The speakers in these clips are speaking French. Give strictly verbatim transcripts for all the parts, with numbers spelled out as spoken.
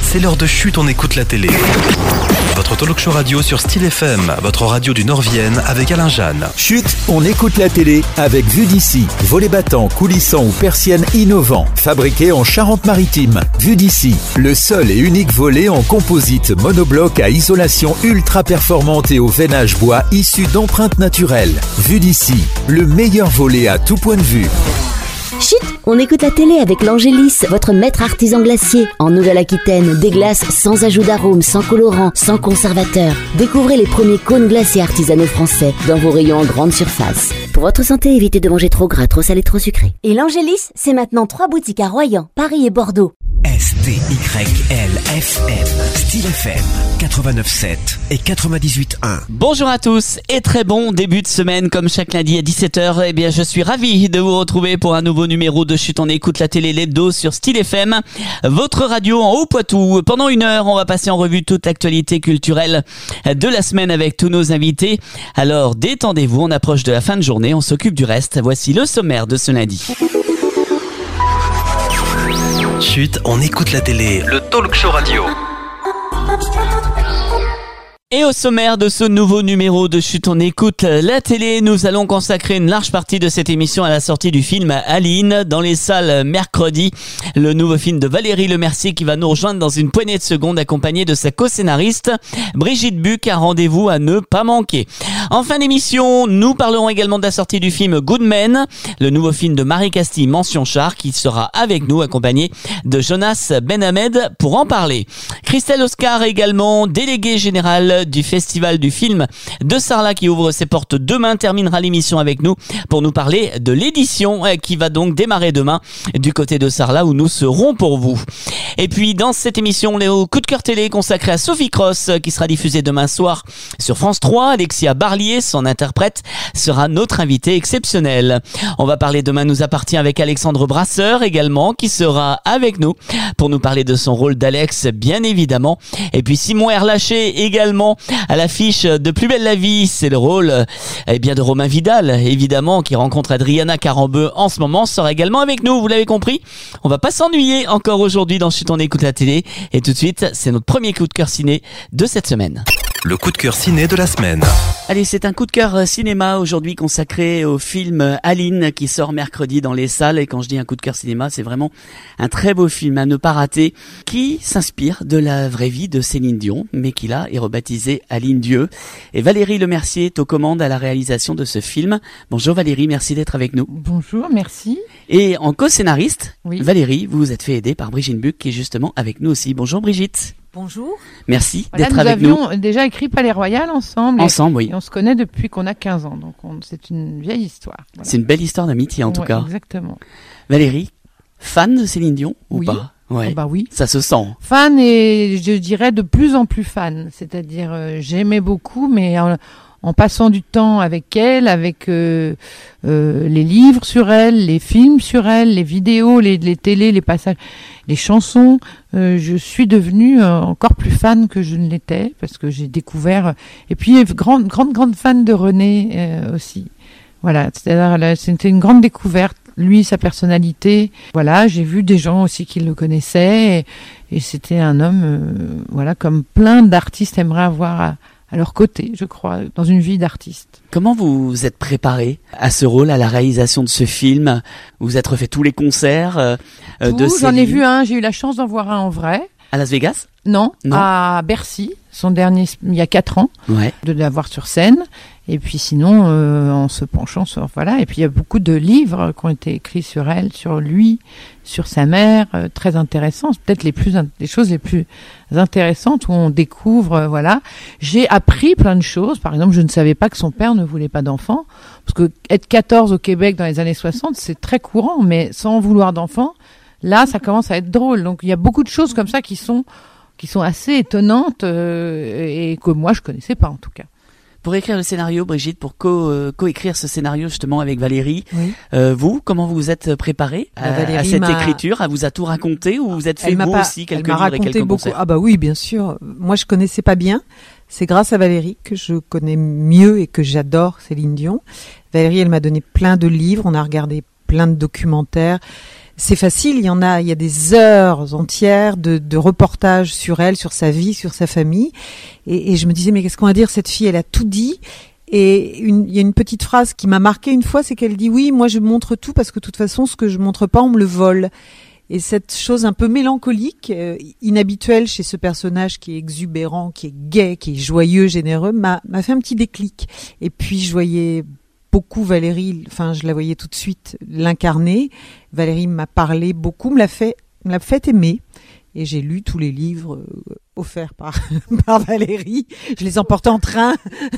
c'est l'heure de Chut, on écoute la télé. Votre talk show radio sur Style F M, votre radio du Nord-Vienne avec Alain Jeanne. Chut, on écoute la télé avec Vue d'ici. Volets battants, coulissants ou persiennes innovants, fabriqués en Charente-Maritime. Vue d'ici, le seul et unique volet en composite monobloc à isolation ultra performante et au veinage bois issu d'empreintes naturelles. Vue d'ici, le meilleur volet à tout point de vue. Chut, on écoute la télé avec l'Angélis, votre maître artisan glacier. En Nouvelle-Aquitaine, des glaces sans ajout d'arôme, sans colorant, sans conservateur. Découvrez les premiers cônes glaciers artisanaux français dans vos rayons en grande surface. Pour votre santé, évitez de manger trop gras, trop salé, trop sucré. Et l'Angélis, c'est maintenant trois boutiques à Royan, Paris et Bordeaux. S T Y L F M, Style F M, quatre-vingt-neuf sept et quatre-vingt-dix-huit un. Bonjour à tous et très bon début de semaine comme chaque lundi à dix-sept heures. Eh bien, je suis ravi de vous retrouver pour un nouveau numéro de Chut, on écoute la télé l'hebdo sur Style F M, votre radio en Haut-Poitou. Pendant une heure, on va passer en revue toute l'actualité culturelle de la semaine avec tous nos invités. Alors, détendez-vous, on approche de la fin de journée, on s'occupe du reste. Voici le sommaire de ce lundi. Chut, on écoute la télé, le talk show radio. Et au sommaire de ce nouveau numéro de Chut, on écoute la télé, nous allons consacrer une large partie de cette émission à la sortie du film Aline dans les salles mercredi. Le nouveau film de Valérie Lemercier qui va nous rejoindre dans une poignée de secondes accompagnée de sa co-scénariste Brigitte Buck, un rendez-vous à ne pas manquer. En fin d'émission, nous parlerons également de la sortie du film Good Men, le nouveau film de Marie Castille Mention Char qui sera avec nous accompagné de Jonas Benhamed pour en parler. Christelle Oscar également, déléguée générale du Festival du film de Sarlat qui ouvre ses portes demain, terminera l'émission avec nous pour nous parler de l'édition qui va donc démarrer demain du côté de Sarlat où nous serons pour vous. Et puis dans cette émission, le coup de cœur télé consacré à Sophie Cross qui sera diffusée demain soir sur France trois. Alexia Barlier, son interprète, sera notre invitée exceptionnelle. On va parler demain nous appartient avec Alexandre Brasseur également qui sera avec nous pour nous parler de son rôle d'Alex bien évidemment. Et puis Simon Erlaché également à l'affiche de Plus belle la vie, c'est le rôle eh bien de Romain Vidal évidemment qui rencontre Adriana Carambeu en ce moment, sera également avec nous, vous l'avez compris. On va pas s'ennuyer encore aujourd'hui dans Chut, on écoute la télé et tout de suite c'est notre premier coup de cœur ciné de cette semaine. Le coup de cœur ciné de la semaine. Allez, c'est un coup de cœur cinéma aujourd'hui consacré au film Aline qui sort mercredi dans les salles. Et quand je dis un coup de cœur cinéma, c'est vraiment un très beau film à ne pas rater qui s'inspire de la vraie vie de Céline Dion, mais qui là est rebaptisé Aline Dieu. Et Valérie Lemercier est aux commandes à la réalisation de ce film. Bonjour Valérie, merci d'être avec nous. Bonjour, merci. Et en co-scénariste, oui. Valérie, vous vous êtes fait aider par Brigitte Buck qui est justement avec nous aussi. Bonjour Brigitte. Bonjour. Merci voilà, d'être avec nous. Nous avions déjà écrit Palais Royal ensemble. Ensemble, et, oui. Et on se connaît depuis qu'on a quinze ans, donc on, c'est une vieille histoire. Voilà. C'est une belle histoire d'amitié en tout ouais, cas. Exactement. Valérie, fan de Céline Dion ou oui. pas? Ouais. Oh bah oui. Ça se sent. Fan et je dirais de plus en plus fan. C'est-à-dire, euh, j'aimais beaucoup, mais en, en passant du temps avec elle, avec euh, euh, les livres sur elle, les films sur elle, les vidéos, les, les télés, les passages, les chansons, euh, je suis devenue euh, encore plus fan que je ne l'étais parce que j'ai découvert. Et puis grande, grande, grande fan de René euh, aussi. Voilà, c'est-à-dire c'était une grande découverte. Lui, sa personnalité. Voilà, j'ai vu des gens aussi qui le connaissaient et, et c'était un homme, euh, voilà, comme plein d'artistes aimeraient avoir à, à leur côté, je crois, dans une vie d'artiste. Comment vous vous êtes préparé à ce rôle, à la réalisation de ce film? Vous vous êtes refait tous les concerts euh, Tout, de Céline. J'en ai vu un, j'ai eu la chance d'en voir un en vrai. À Las Vegas? Non, non, à Bercy, son dernier, il y a quatre ans, ouais. de l'avoir sur scène. Et puis sinon, euh, en se penchant sur, voilà. Et puis il y a beaucoup de livres qui ont été écrits sur elle, sur lui, sur sa mère, euh, très intéressants. C'est peut-être les plus, les choses les plus intéressantes où on découvre, euh, voilà. J'ai appris plein de choses. Par exemple, je ne savais pas que son père ne voulait pas d'enfants. Parce que être quatorze au Québec dans les années soixante, c'est très courant, mais sans vouloir d'enfants, là, ça commence à être drôle. Donc il y a beaucoup de choses comme ça qui sont, qui sont assez étonnantes, euh, et que moi je connaissais pas en tout cas. Pour écrire le scénario, Brigitte, pour co, euh, co-écrire ce scénario justement avec Valérie, oui. euh, vous, comment vous vous êtes préparé à, à cette m'a... écriture? Elle vous a tout raconté ou vous êtes fait vous pas... aussi quelques elle m'a livres et quelques beaucoup. conseils? Ah bah oui, bien sûr. Moi, je connaissais pas bien. C'est grâce à Valérie que je connais mieux et que j'adore Céline Dion. Valérie, elle m'a donné plein de livres. On a regardé plein de documentaires, c'est facile, il y en a, il y a des heures entières de, de reportages sur elle, sur sa vie, sur sa famille. Et, et je me disais, mais qu'est-ce qu'on va dire, cette fille, elle a tout dit. Et une, il y a une petite phrase qui m'a marquée une fois, c'est qu'elle dit, oui, moi je montre tout parce que de toute façon, ce que je montre pas, on me le vole. Et cette chose un peu mélancolique, euh, inhabituelle chez ce personnage qui est exubérant, qui est gai, qui est joyeux, généreux, m'a, m'a fait un petit déclic. Et puis je voyais beaucoup Valérie, enfin je la voyais tout de suite l'incarner. Valérie m'a parlé beaucoup, me l'a fait, me l'a fait aimer. Et j'ai lu tous les livres euh, offerts par, par Valérie. Je les emportais en train,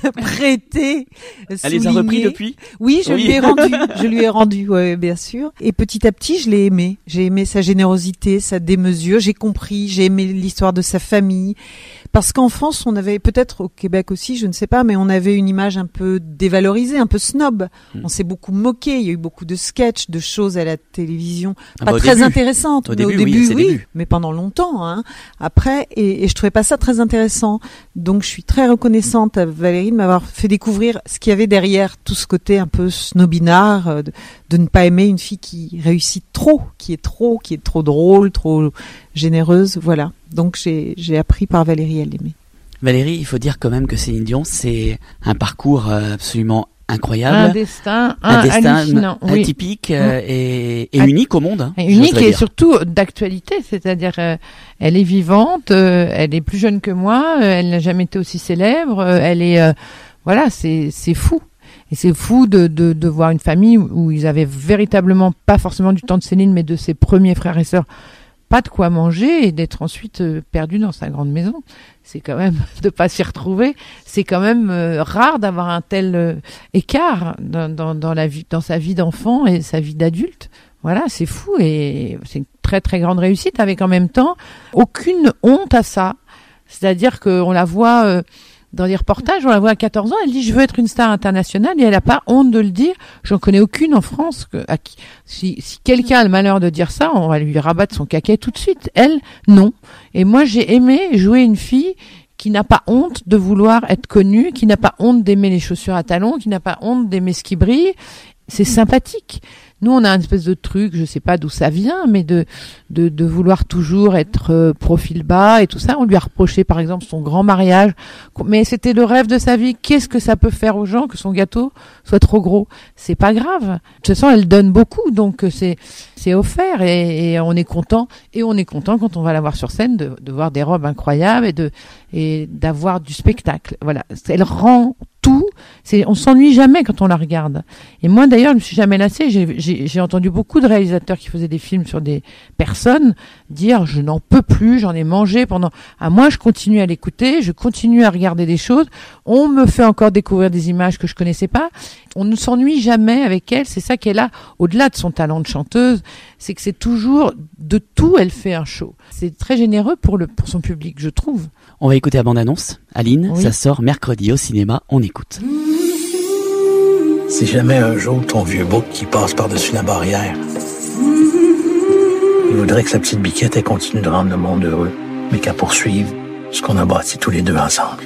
prêtés, Elle soulignés. les a repris depuis ? Oui, je Oui. lui ai rendu. Je lui ai rendu, ouais, bien sûr. Et petit à petit, je l'ai aimé. J'ai aimé sa générosité, sa démesure. J'ai compris. J'ai aimé l'histoire de sa famille. Parce qu'en France, on avait, peut-être au Québec aussi, je ne sais pas, mais on avait une image un peu dévalorisée, un peu snob. Mm. On s'est beaucoup moqué. Il y a eu beaucoup de sketchs, de choses à la télévision, Ah pas bah, au très début. intéressantes. Au mais début, au oui, début, c'est oui, début. mais pendant longtemps. Hein. Après, et, et je trouvais pas ça très intéressant. Donc, je suis très reconnaissante à Valérie de m'avoir fait découvrir ce qu'il y avait derrière tout ce côté un peu snobinard, euh, de, de ne pas aimer une fille qui réussit trop, qui est trop, qui est trop drôle, trop généreuse. Voilà. Donc, j'ai, j'ai appris par Valérie à l'aimer. Valérie, il faut dire quand même que Céline Dion, c'est un parcours euh, absolument incroyable. Un destin, un, un destin hallucinant. Oui. atypique euh, et, et Ah, unique au monde. Hein, Et unique j'oserais et dire. surtout d'actualité, c'est-à-dire euh, elle est vivante, euh, elle est plus jeune que moi, euh, elle n'a jamais été aussi célèbre, euh, elle est euh, voilà, c'est c'est fou. Et c'est fou de, de de voir une famille où, où ils avaient véritablement pas forcément du temps de Céline, mais de ses premiers frères et sœurs, pas de quoi manger et d'être ensuite euh, perdu dans sa grande maison. C'est quand même de pas s'y retrouver. C'est quand même euh, rare d'avoir un tel euh, écart dans, dans dans la vie, dans sa vie d'enfant et sa vie d'adulte. Voilà, c'est fou et c'est une très très grande réussite avec en même temps aucune honte à ça. C'est-à-dire qu'on la voit euh, dans les reportages, on la voit à quatorze ans, elle dit je veux être une star internationale et elle a pas honte de le dire. J'en connais aucune en France que à qui, si, si quelqu'un a le malheur de dire ça, on va lui rabattre son caquet tout de suite. Elle, non. Et moi j'ai aimé jouer une fille qui n'a pas honte de vouloir être connue, qui n'a pas honte d'aimer les chaussures à talons, qui n'a pas honte d'aimer ce qui brille. C'est sympathique. Nous, on a une espèce de truc, je sais pas d'où ça vient, mais de de, de vouloir toujours être euh, profil bas et tout ça. On lui a reproché, par exemple, son grand mariage, mais c'était le rêve de sa vie. Qu'est-ce que ça peut faire aux gens que son gâteau soit trop gros ? C'est pas grave. De toute façon, elle donne beaucoup, donc c'est c'est offert et, et on est content. Et on est content quand on va la voir sur scène de, de voir des robes incroyables et de et d'avoir du spectacle. Voilà, elle rend tout. C'est, on s'ennuie jamais quand on la regarde. Et moi, d'ailleurs, je me suis jamais lassée. J'ai, j'ai, j'ai entendu beaucoup de réalisateurs qui faisaient des films sur des personnes dire je n'en peux plus, j'en ai mangé pendant. Ah, moi, je continue à l'écouter, je continue à regarder des choses. On me fait encore découvrir des images que je connaissais pas. On ne s'ennuie jamais avec elle. C'est ça qu'elle a, au-delà de son talent de chanteuse, c'est que c'est toujours de tout. Elle fait un show. C'est très généreux pour le pour son public, je trouve. On va écouter la bande-annonce. Aline, Oui. ça sort mercredi au cinéma. On écoute. Si jamais un jour ton vieux bouc qui passe par-dessus la barrière, il voudrait que sa petite biquette elle continue de rendre le monde heureux, mais qu'elle poursuive ce qu'on a bâti tous les deux ensemble.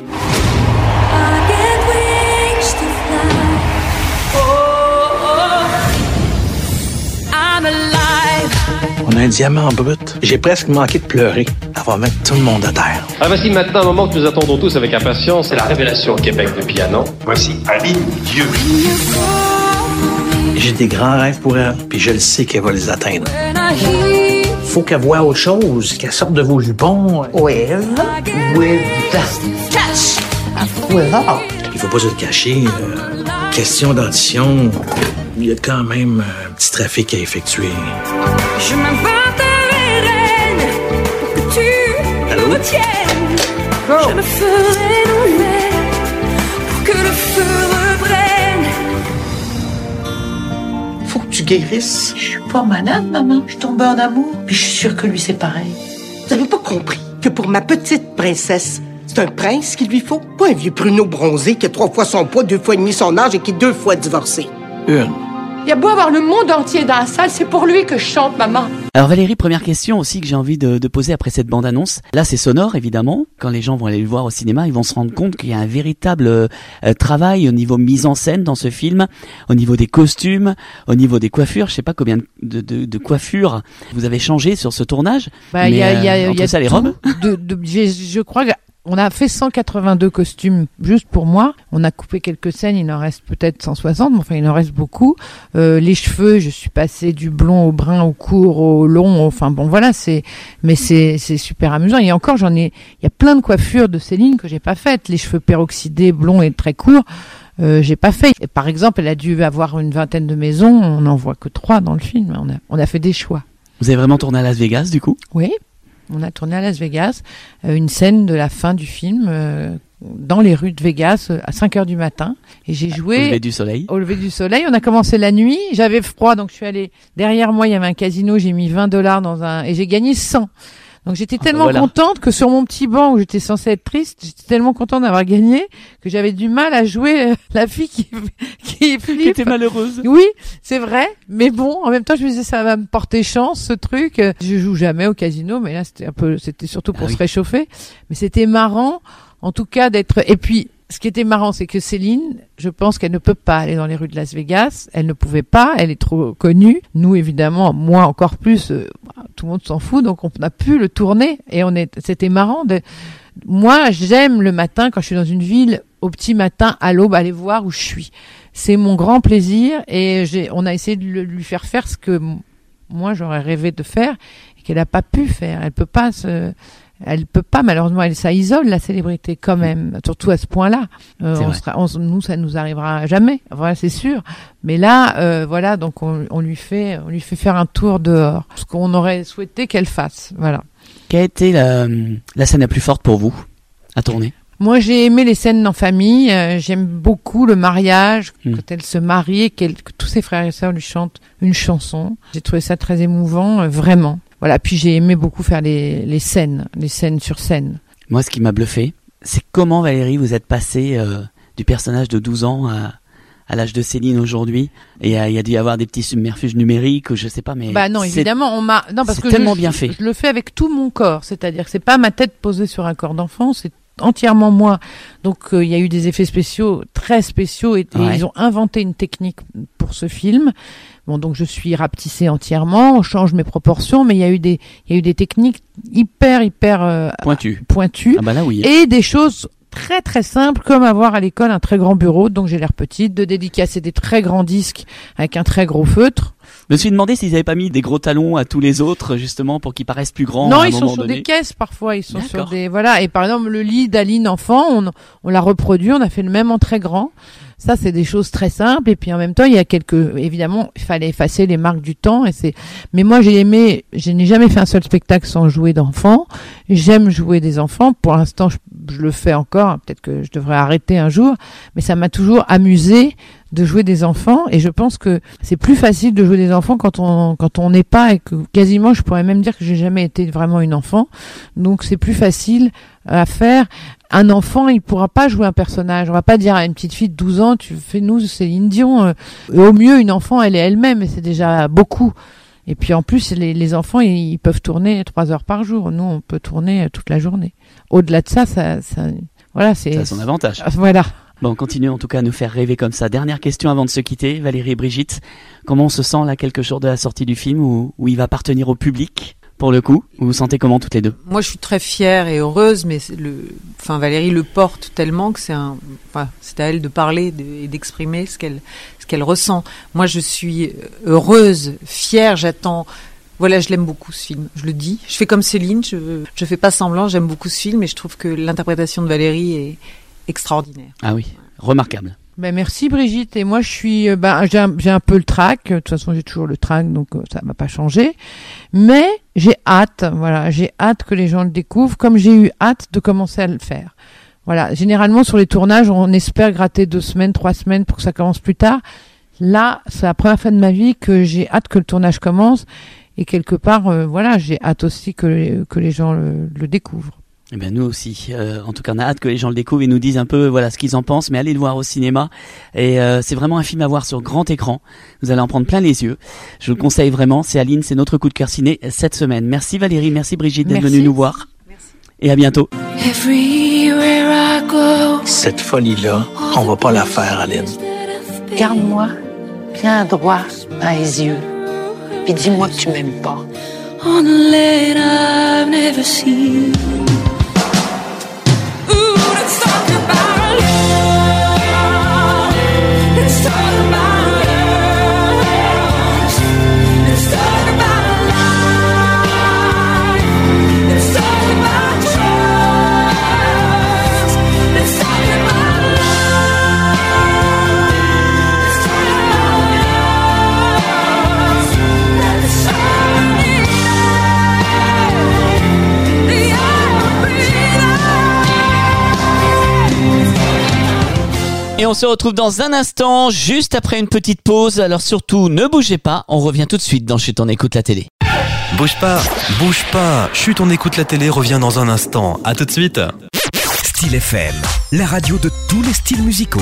On a un diamant brut. J'ai presque manqué de pleurer. Elle va mettre tout le monde à terre. Ah, voici maintenant un moment que nous attendons tous avec impatience. C'est la révélation au Québec de piano. Voici Aline Dieu. J'ai des grands rêves pour elle, puis je le sais qu'elle va les atteindre. Faut qu'elle voie autre chose, qu'elle sorte de vos jupons. With, with, catch, with Il faut pas se le cacher. Euh, question d'audition, il y a quand même un petit trafic à effectuer. Je m'inventerai reine pour que tu Allô? me retiennes. Je me ferai nouvelle pour que le feu reprenne. Faut que tu guérisses. Je suis pas malade, maman. Je suis tombée en amour. Puis je suis sûre que lui, c'est pareil. Vous avez pas compris que pour ma petite princesse, c'est un prince qu'il lui faut, pas un vieux pruneau bronzé qui a trois fois son poids, deux fois et demi son âge et qui est deux fois divorcé. Une, Il y a beau avoir le monde entier dans la salle, c'est pour lui que je chante, maman. Alors Valérie, première question aussi que j'ai envie de, de poser après cette bande-annonce. Là, c'est sonore, évidemment. Quand les gens vont aller le voir au cinéma, ils vont se rendre compte qu'il y a un véritable euh, travail au niveau mise en scène dans ce film, au niveau des costumes, au niveau des coiffures. Je sais pas combien de, de, de coiffures vous avez changé sur ce tournage. Bah, il y a, il y a, entre il y a ça, les tout robes. De, de, je, je crois que on a fait cent quatre-vingt-deux costumes juste pour moi. On a coupé quelques scènes, il en reste peut-être cent soixante, mais enfin il en reste beaucoup. Euh, les cheveux, je suis passée du blond au brun, au court, au long. Enfin bon, voilà, c'est, mais c'est c'est super amusant. Et encore, j'en ai, il y a plein de coiffures de Céline que j'ai pas faites. Les cheveux peroxydés, blonds et très courts, euh, j'ai pas fait. Et par exemple, elle a dû avoir une vingtaine de maisons. On n'en voit que trois dans le film. On a on a fait des choix. Vous avez vraiment tourné à Las Vegas, du coup? Oui. On a tourné à Las Vegas euh, une scène de la fin du film euh, dans les rues de Vegas euh, à cinq heures du matin. Et j'ai joué... Au lever du soleil. Au lever du soleil. On a commencé la nuit. J'avais froid, donc je suis allée... Derrière moi, il y avait un casino. J'ai mis vingt dollars dans un... Et j'ai gagné cent. Donc j'étais Ah, tellement voilà. contente que sur mon petit banc où j'étais censée être triste, j'étais tellement contente d'avoir gagné que j'avais du mal à jouer euh, la fille qui qui flippe. Qui était malheureuse. Oui, c'est vrai, mais bon, en même temps je me disais ça va me porter chance ce truc. Je joue jamais au casino, mais là c'était un peu, c'était surtout pour Ah oui. se réchauffer, mais c'était marrant en tout cas d'être. Et puis ce qui était marrant, c'est que Céline, je pense qu'elle ne peut pas aller dans les rues de Las Vegas. Elle ne pouvait pas, elle est trop connue. Nous, évidemment, moi encore plus, euh, tout le monde s'en fout, donc on a pu le tourner. Et on est, c'était marrant. De... Moi, j'aime le matin, quand je suis dans une ville, au petit matin, à l'aube, aller voir où je suis. C'est mon grand plaisir. Et j'ai, on a essayé de le- lui faire faire ce que m- moi, j'aurais rêvé de faire et qu'elle n'a pas pu faire. Elle peut pas se... Elle peut pas, malheureusement, elle, ça isole la célébrité quand même, surtout à ce point-là. Euh, C'est on vrai. sera, on, nous, ça nous arrivera jamais, voilà, c'est sûr. Mais là, euh, voilà, donc on, on lui fait, on lui fait faire un tour dehors, ce qu'on aurait souhaité qu'elle fasse, voilà. Quelle a été la, la scène la plus forte pour vous à tourner? Moi, j'ai aimé les scènes en famille. euh, J'aime beaucoup le mariage, Mm. quand elle se marie, et qu'elle- que tous ses frères et sœurs lui chantent une chanson. J'ai trouvé ça très émouvant, euh, vraiment. Voilà. Puis j'ai aimé beaucoup faire les, les scènes, les scènes sur scène. Moi, ce qui m'a bluffé, c'est comment, Valérie, vous êtes passée euh, du personnage de douze ans à, à l'âge de Céline aujourd'hui. Et euh, il y a dû y avoir des petits submerfuges numériques, ou je sais pas, mais... Bah non, c'est- évidemment, on m'a non parce c'est que tellement je, bien fait. Je le fais avec tout mon corps, c'est-à-dire que c'est pas ma tête posée sur un corps d'enfant, c'est entièrement moi. Donc euh, il y a eu des effets spéciaux très spéciaux et, et Ouais. ils ont inventé une technique pour ce film. Bon, donc je suis rapetissée entièrement, on change mes proportions, mais il y a eu des il y a eu des techniques hyper hyper euh, Pointu. pointues Ah bah là, oui. et des choses très très simples comme avoir à l'école un très grand bureau, donc j'ai l'air petite, de dédicacer des très grands disques avec un très gros feutre. Je me suis demandé s'ils avaient pas mis des gros talons à tous les autres, justement, pour qu'ils paraissent plus grands. Non, à un ils sont moment sur donné. des caisses parfois, ils sont sur D'accord. des voilà. Et par exemple le lit d'Aline enfant, on, on l'a reproduit, on a fait le même en très grand. Ça, c'est des choses très simples. Et puis en même temps, il y a quelques, évidemment, il fallait effacer les marques du temps. Et c'est, mais moi, j'ai aimé, je n'ai jamais fait un seul spectacle sans jouer d'enfants. J'aime jouer des enfants. Pour l'instant, je, je le fais encore. Peut-être que je devrais arrêter un jour. Mais ça m'a toujours amusé de jouer des enfants. Et je pense que c'est plus facile de jouer des enfants quand on, quand on n'est pas et que quasiment, je pourrais même dire que j'ai jamais été vraiment une enfant. Donc, c'est plus facile à faire. Un enfant, il pourra pas jouer un personnage. On va pas dire à une petite fille de douze ans, tu fais nous, Céline Dion. Euh, au mieux, une enfant, elle est elle-même, et c'est déjà beaucoup. Et puis en plus, les, les enfants, ils, ils peuvent tourner trois heures par jour. Nous, on peut tourner toute la journée. Au-delà de ça, ça, ça voilà, c'est. Ça a son avantage. Voilà. Bon, on continue en tout cas à nous faire rêver comme ça. Dernière question avant de se quitter, Valérie et Brigitte. Comment on se sent là quelques jours de la sortie du film où, où il va appartenir au public pour le coup? Vous vous sentez comment toutes les deux? Moi, je suis très fière et heureuse, mais c'est le, enfin, Valérie le porte tellement que c'est un, enfin, c'est à elle de parler de, et d'exprimer ce qu'elle, ce qu'elle ressent. Moi, je suis heureuse, fière, j'attends. Voilà, je l'aime beaucoup ce film. Je le dis. Je fais comme Céline. Je, je fais pas semblant. J'aime beaucoup ce film et je trouve que l'interprétation de Valérie est extraordinaire. Ah oui, remarquable. Ben merci Brigitte. Et moi je suis, euh, ben j'ai un, j'ai un peu le trac. De toute façon j'ai toujours le trac, donc euh, ça va pas changer. Mais j'ai hâte, voilà, j'ai hâte que les gens le découvrent, comme j'ai eu hâte de commencer à le faire. Voilà, généralement sur les tournages, on espère gratter deux semaines, trois semaines pour que ça commence plus tard. Là, c'est la première fois de ma vie que j'ai hâte que le tournage commence. Et quelque part, euh, voilà, j'ai hâte aussi que que les gens le, le découvrent. Eh ben nous aussi. Euh, en tout cas, on a hâte que les gens le découvrent et nous disent un peu voilà ce qu'ils en pensent. Mais allez le voir au cinéma. Et euh, c'est vraiment un film à voir sur grand écran. Vous allez en prendre plein les yeux. Je vous le conseille vraiment. C'est Aline, c'est notre coup de cœur ciné cette semaine. Merci Valérie, merci Brigitte d'être venue nous voir. Merci. Et à bientôt. Cette folie-là, on va pas la faire, Aline. Regarde-moi bien droit dans les yeux. Puis dis-moi que tu m'aimes pas. On a land I've never seen. Ooh, let's talk about love. Let's talk about us. Let's talk about life. Let's talk about trust. Let's talk about love. Let's talk about us. Let's talk about Et on se retrouve dans un instant, juste après une petite pause. Alors surtout, ne bougez pas, on revient tout de suite dans Chut, on écoute la télé. Bouge pas, bouge pas. Chut, on écoute la télé revient dans un instant. À tout de suite. Style F M, la radio de tous les styles musicaux.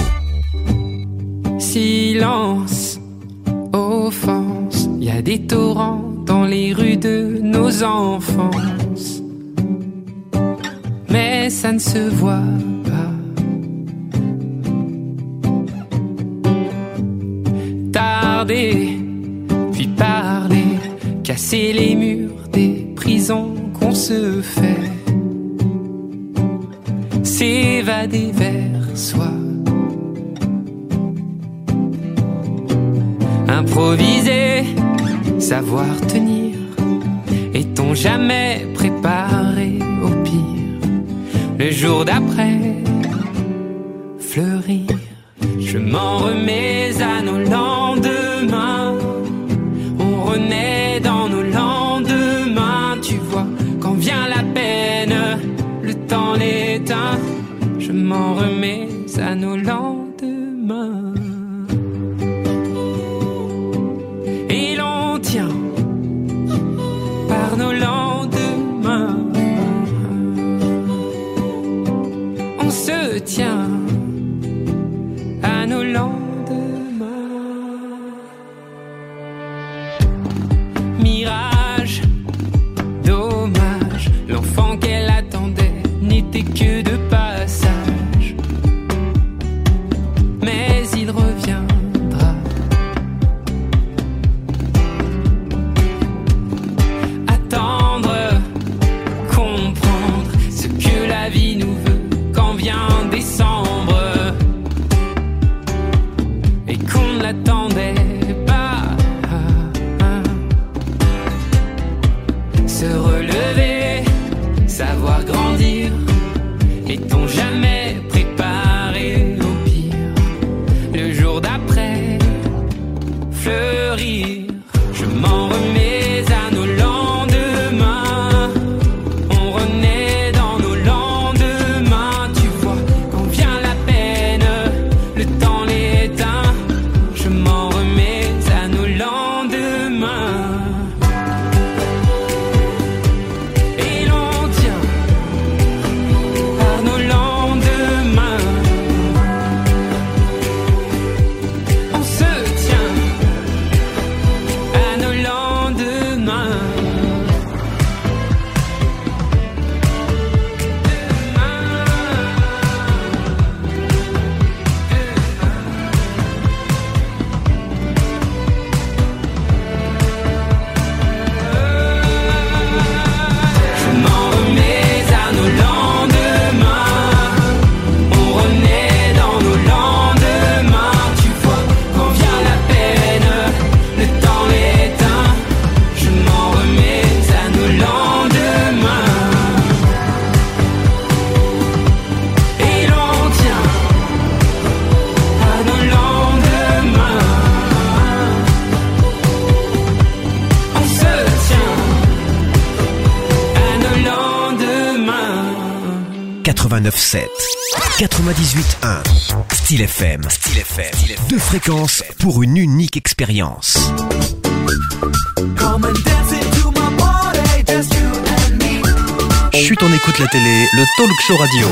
Silence, offense, il y a des torrents dans les rues de nos enfances. Mais ça ne se voit pas. Tarder, puis parler, casser les murs des prisons qu'on se fait, s'évader vers soi, improviser, savoir tenir. Est-on jamais préparé au pire? Le jour d'après, fleurir. Je m'en remets à nos lendemains. On renaît dans nos lendemains. Tu vois, quand vient la peine, le temps l'éteint. Je m'en remets à nos lendemains. Et l'on tient par nos lendemains. On se tient à nos lendemains. Mirage, dommage, l'enfant qu'elle attendait n'était que de passage. Mais il reviendra. Attendre, comprendre ce que la vie nous veut quand vient décembre. Et qu'on ne l'attendait pas. Se relever, savoir grandir. Est-on jamais préparé au pire? Le jour d'après, fleurir. Je m'en remets à nos lendemains. On renaît dans nos lendemains. Tu vois, quand vient la peine, le temps l'éteint. Je m'en remets à nos lendemains. Et l'on tient par nos lendemains. On se tient à nos lendemains. Je m'en remets à nos lendemains. On renaît dans nos lendemains. Tu vois, quand vient la peine, le temps l'éteint. Je m'en remets à nos lendemains. Et l'on tient à nos lendemains. On se tient à nos lendemains. quatre-vingt-neuf sept, quatre-vingt-dix-huit un. Style F M. Style F M. Deux fréquences pour une unique expérience. Chut, on écoute la télé, le talk show radio.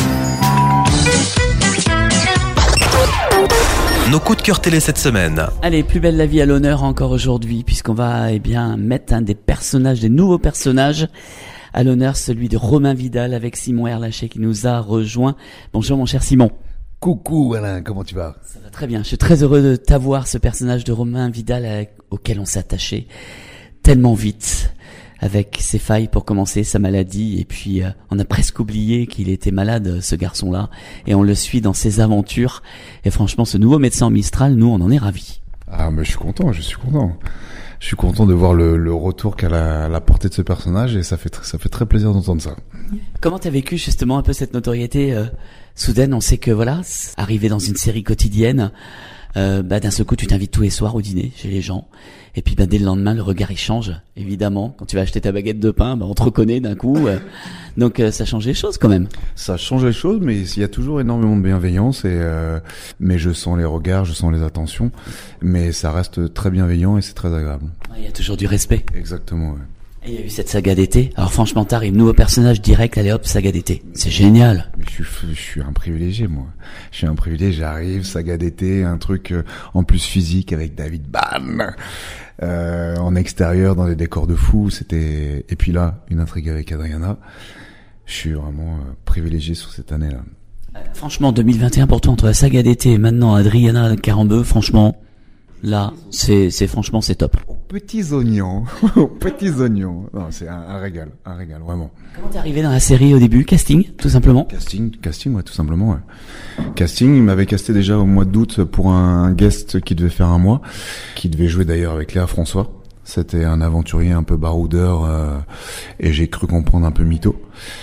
Nos coups de cœur télé cette semaine. Allez, plus belle la vie à l'honneur encore aujourd'hui, puisqu'on va eh bien mettre un des personnages, des nouveaux personnages à l'honneur, celui de Romain Vidal avec Simon Herlacher qui nous a rejoint. Bonjour mon cher Simon. Coucou Alain, comment tu vas? Ça va très bien, je suis très heureux de t'avoir, ce personnage de Romain Vidal avec, auquel on s'est attaché tellement vite, avec ses failles pour commencer, sa maladie, et puis euh, on a presque oublié qu'il était malade, ce garçon-là, et on le suit dans ses aventures, et franchement ce nouveau médecin en Mistral, nous on en est ravis. Ah mais je suis content, je suis content. Je suis content de voir le, le retour qu'a la, la portée de ce personnage, et ça fait, ça fait très plaisir d'entendre ça. Comment t'as vécu justement un peu cette notoriété euh, soudaine? On sait que voilà, arrivé dans une série quotidienne, euh, bah d'un seul coup tu t'invites tous les soirs au dîner chez les gens, et puis bah dès le lendemain le regard il change, évidemment. Quand tu vas acheter ta baguette de pain, bah on te reconnaît d'un coup, euh, donc euh, ça change les choses quand même. Ça change les choses, mais il y a toujours énormément de bienveillance, et euh, mais je sens les regards, je sens les attentions, mais ça reste très bienveillant et c'est très agréable. Il y a toujours du respect. Exactement, ouais. Et il y a eu cette saga d'été. Alors franchement, t'arrives, nouveau personnage direct, allez hop, saga d'été. C'est génial. Mais je suis, je suis un privilégié, moi. Je suis un privilégié, j'arrive, saga d'été, un truc euh, en plus physique avec David Bam, euh, en extérieur, dans des décors de fou, c'était... Et puis là, une intrigue avec Adriana. Je suis vraiment euh, privilégié sur cette année-là. Euh, franchement, deux mille vingt et un pour toi, entre la saga d'été et maintenant Adriana Carambeu, franchement... Là, c'est, c'est franchement, c'est top. Aux petits oignons, aux petits oignons. Non, c'est un, un régal, un régal, vraiment. Comment t'es arrivé dans la série au début? Casting, tout simplement? Casting, casting, ouais, tout simplement, ouais. Casting, il m'avait casté déjà au mois d'août pour un guest qui devait faire un mois, qui devait jouer d'ailleurs avec Léa François. C'était un aventurier un peu baroudeur, euh, et j'ai cru comprendre un peu mytho.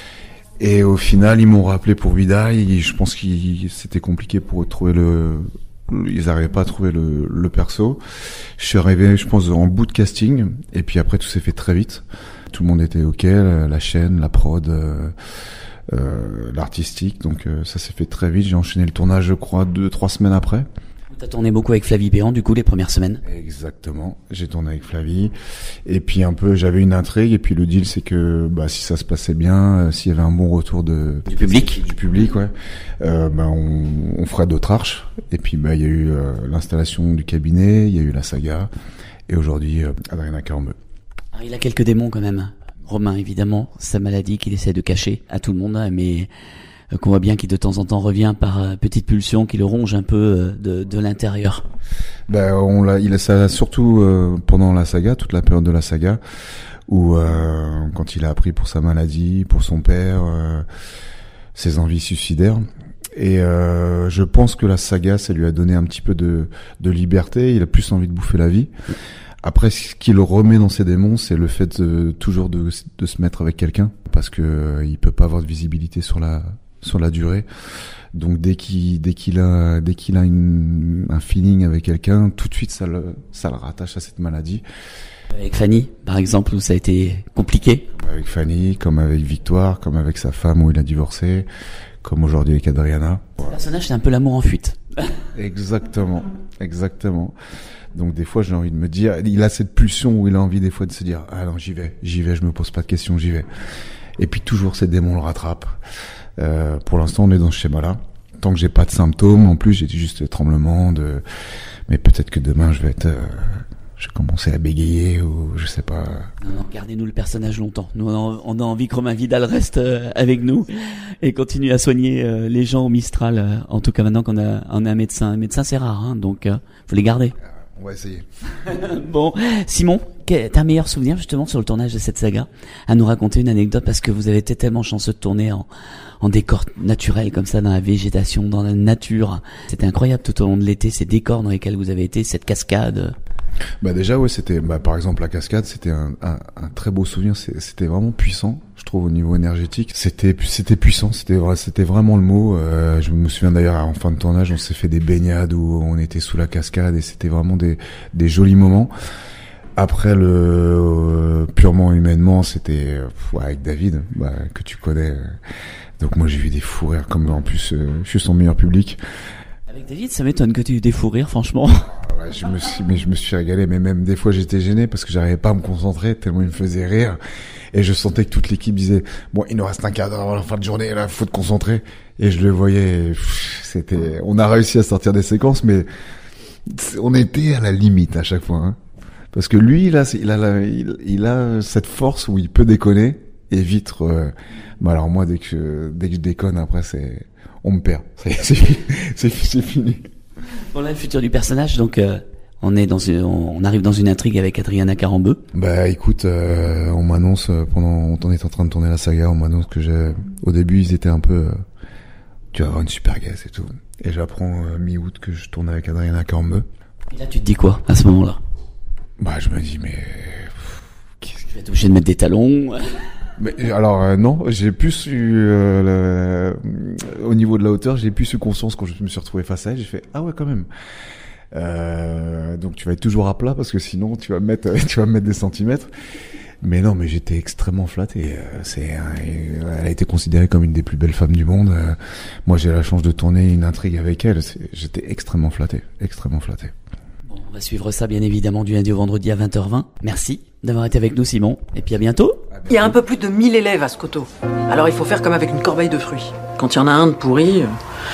Et au final, ils m'ont rappelé pour Vidal, et je pense que c'était compliqué pour trouver le... Ils n'arrivaient pas à trouver le, le perso. Je suis arrivé, je pense, en bout de casting. Et puis après, tout s'est fait très vite. Tout le monde était OK, la chaîne, la prod, euh, euh, l'artistique. Donc euh, ça s'est fait très vite. J'ai enchaîné le tournage, je crois, deux, trois semaines après. T'as tourné beaucoup avec Flavie Péan, du coup, les premières semaines. Exactement. J'ai tourné avec Flavie. Et puis un peu, j'avais une intrigue. Et puis le deal, c'est que bah si ça se passait bien, euh, s'il y avait un bon retour de du public, du public, ouais, euh, bah on, on ferait d'autres arches. Et puis bah il y a eu euh, l'installation du cabinet, il y a eu la saga, et aujourd'hui euh, Adriana Carambeu. Alors, il a quelques démons quand même. Romain, évidemment, sa maladie qu'il essaie de cacher à tout le monde, mais qu'on voit bien qui de temps en temps revient par euh, petites pulsions qui le rongent un peu euh, de, de l'intérieur. Ben on l'a, il a ça surtout euh, pendant la saga, toute la période de la saga, où euh, quand il a appris pour sa maladie, pour son père, euh, ses envies suicidaires. Et euh, je pense que la saga, ça lui a donné un petit peu de, de liberté. Il a plus envie de bouffer la vie. Après, ce qui le remet dans ses démons, c'est le fait de, toujours de, de se mettre avec quelqu'un, parce que euh, il peut pas avoir de visibilité sur la sur la durée. Donc dès qu'il dès qu'il a dès qu'il a une, un feeling avec quelqu'un, tout de suite ça le ça le rattache à cette maladie. Avec Fanny, par exemple, où ça a été compliqué. Avec Fanny, comme avec Victoire, comme avec sa femme où il a divorcé, comme aujourd'hui avec Adriana. Le personnage, c'est un peu l'amour en fuite. Exactement, exactement. Donc des fois j'ai envie de me dire, il a cette pulsion où il a envie des fois de se dire, ah non j'y vais, j'y vais, je me pose pas de questions, j'y vais. Et puis toujours ces démons le rattrapent. Euh, pour l'instant, on est dans ce schéma-là. Tant que j'ai pas de symptômes, en plus, j'ai juste des tremblements de, mais peut-être que demain, je vais être, euh... je vais commencer à bégayer ou je sais pas. Non, non, gardez-nous le personnage longtemps. Nous, on a envie que Romain Vidal reste euh, avec nous et continue à soigner euh, les gens au Mistral. Euh, en tout cas, maintenant qu'on a, on a un médecin. Un médecin, c'est rare, hein, donc euh, faut les garder. On va essayer. Bon, Simon, t'as un meilleur souvenir justement sur le tournage de cette saga à nous raconter une anecdote, parce que vous avez été tellement chanceux de tourner en, en décor naturel comme ça, dans la végétation, dans la nature. C'était incroyable tout au long de l'été, ces décors dans lesquels vous avez été, cette cascade. Bah déjà ouais, c'était bah par exemple la cascade, c'était un, un, un très beau souvenir. C'était vraiment puissant, je trouve, au niveau énergétique. C'était c'était puissant, c'était c'était vraiment le mot. Euh, je me souviens d'ailleurs en fin de tournage, on s'est fait des baignades où on était sous la cascade et c'était vraiment des des jolis moments. Après le euh, purement humainement, c'était euh, ouais, avec David, bah, que tu connais. Donc moi j'ai vu des fous rires, comme en plus euh, je suis son meilleur public. Avec David, ça m'étonne que tu aies eu des fous rires, franchement. Ouais, je me suis, mais je me suis régalé, mais même des fois j'étais gêné parce que j'arrivais pas à me concentrer tellement il me faisait rire. Et je sentais que toute l'équipe disait, bon, il nous reste un quart d'heure avant la fin de journée, là, faut te concentrer. Et je le voyais, pff, c'était, on a réussi à sortir des séquences, mais on était à la limite à chaque fois, hein. Parce que lui, là, il a, la, il, il a cette force où il peut déconner et vite. Euh, bah alors moi, dès que je, dès que je déconne, après, c'est, on me perd. C'est, c'est, c'est, c'est fini. Bon là, le futur du personnage, donc. Euh... On est dans une, on arrive dans une intrigue avec Adriana Carambeu. Bah écoute, euh, on m'annonce pendant on est en train de tourner la saga, on m'annonce que j'ai au début ils étaient un peu euh, tu vas avoir une super guest et tout. Et j'apprends euh, mi-août que je tourne avec Adriana Carambeu. Et là tu te dis quoi à ce moment-là? Bah je me dis mais qu'est-ce que je vais être obligé de mettre des talons? Mais alors euh, non, j'ai plus eu euh, le, au niveau de la hauteur, j'ai plus eu conscience quand je me suis retrouvé face à elle, j'ai fait ah ouais quand même. Euh, donc tu vas être toujours à plat parce que sinon tu vas mettre tu vas mettre des centimètres. Mais non, mais j'étais extrêmement flatté. C'est, elle a été considérée comme une des plus belles femmes du monde. Moi, j'ai la chance de tourner une intrigue avec elle. J'étais extrêmement flatté, extrêmement flatté. Bon, on va suivre ça bien évidemment du lundi au vendredi à vingt heures vingt. Merci d'avoir été avec nous, Simon. Et puis à bientôt. Il y a un peu plus de mille élèves à ce coteau. Alors il faut faire comme avec une corbeille de fruits. Quand il y en a un de pourri,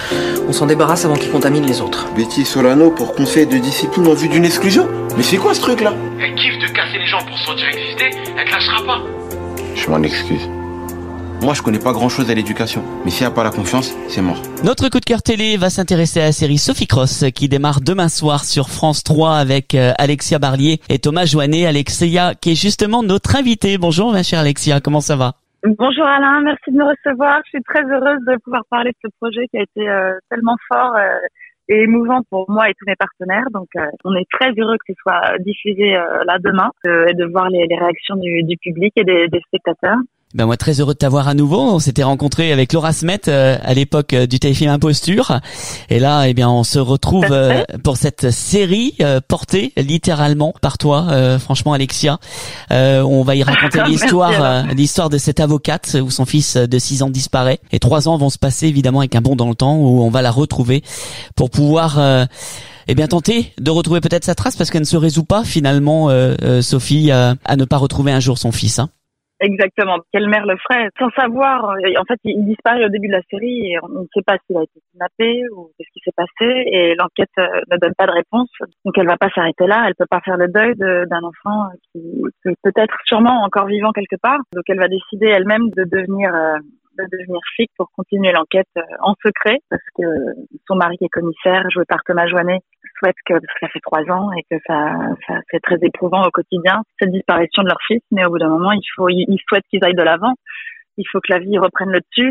on s'en débarrasse avant qu'il contamine les autres. Betty Solano pour conseil de discipline en vue d'une exclusion? Mais c'est quoi ce truc là? Elle kiffe de casser les gens pour se sentir exister, elle te lâchera pas. Je m'en excuse. Moi je connais pas grand chose à l'éducation, mais s'il n'y a pas la confiance, c'est mort. Notre coup de cœur télé va s'intéresser à la série Sophie Cross qui démarre demain soir sur France trois avec Alexia Barlier et Thomas Joannet. Alexia qui est justement notre invitée. Bonjour ma chère Alexia, comment ça va? Bonjour Alain, merci de me recevoir. Je suis très heureuse de pouvoir parler de ce projet qui a été euh, tellement fort euh, et émouvant pour moi et tous mes partenaires. Donc euh, on est très heureux que ce soit diffusé euh, là demain euh, et de voir les, les réactions du, du public et des, des spectateurs. Ben moi très heureux de t'avoir à nouveau. On s'était rencontrés avec Laura Smet euh, à l'époque euh, du téléfilm Imposture, et là eh bien on se retrouve euh, pour cette série euh, portée littéralement par toi. Euh, franchement Alexia, euh, on va y raconter l'histoire, euh, l'histoire de cette avocate où son fils de six ans disparaît et trois ans vont se passer évidemment avec un bond dans le temps où on va la retrouver pour pouvoir euh, eh bien tenter de retrouver peut-être sa trace parce qu'elle ne se résout pas finalement euh, euh, Sophie euh, à ne pas retrouver un jour son fils. Hein. Exactement. Quelle mère le ferait sans savoir? En fait, il disparaît au début de la série et on ne sait pas s'il a été kidnappé ou qu'est-ce qui s'est passé et l'enquête ne donne pas de réponse. Donc elle va pas s'arrêter là. Elle peut pas faire le deuil de, d'un enfant qui, qui peut-être sûrement encore vivant quelque part. Donc elle va décider elle-même de devenir euh, de devenir flic pour continuer l'enquête en secret parce que son mari qui est commissaire, joué par Thomas Joannet, souhaite que, parce que ça fait trois ans et que ça, ça c'est très éprouvant au quotidien, cette disparition de leur fils, mais au bout d'un moment, il faut, il souhaite qu'ils aillent de l'avant. Il faut que la vie reprenne le dessus.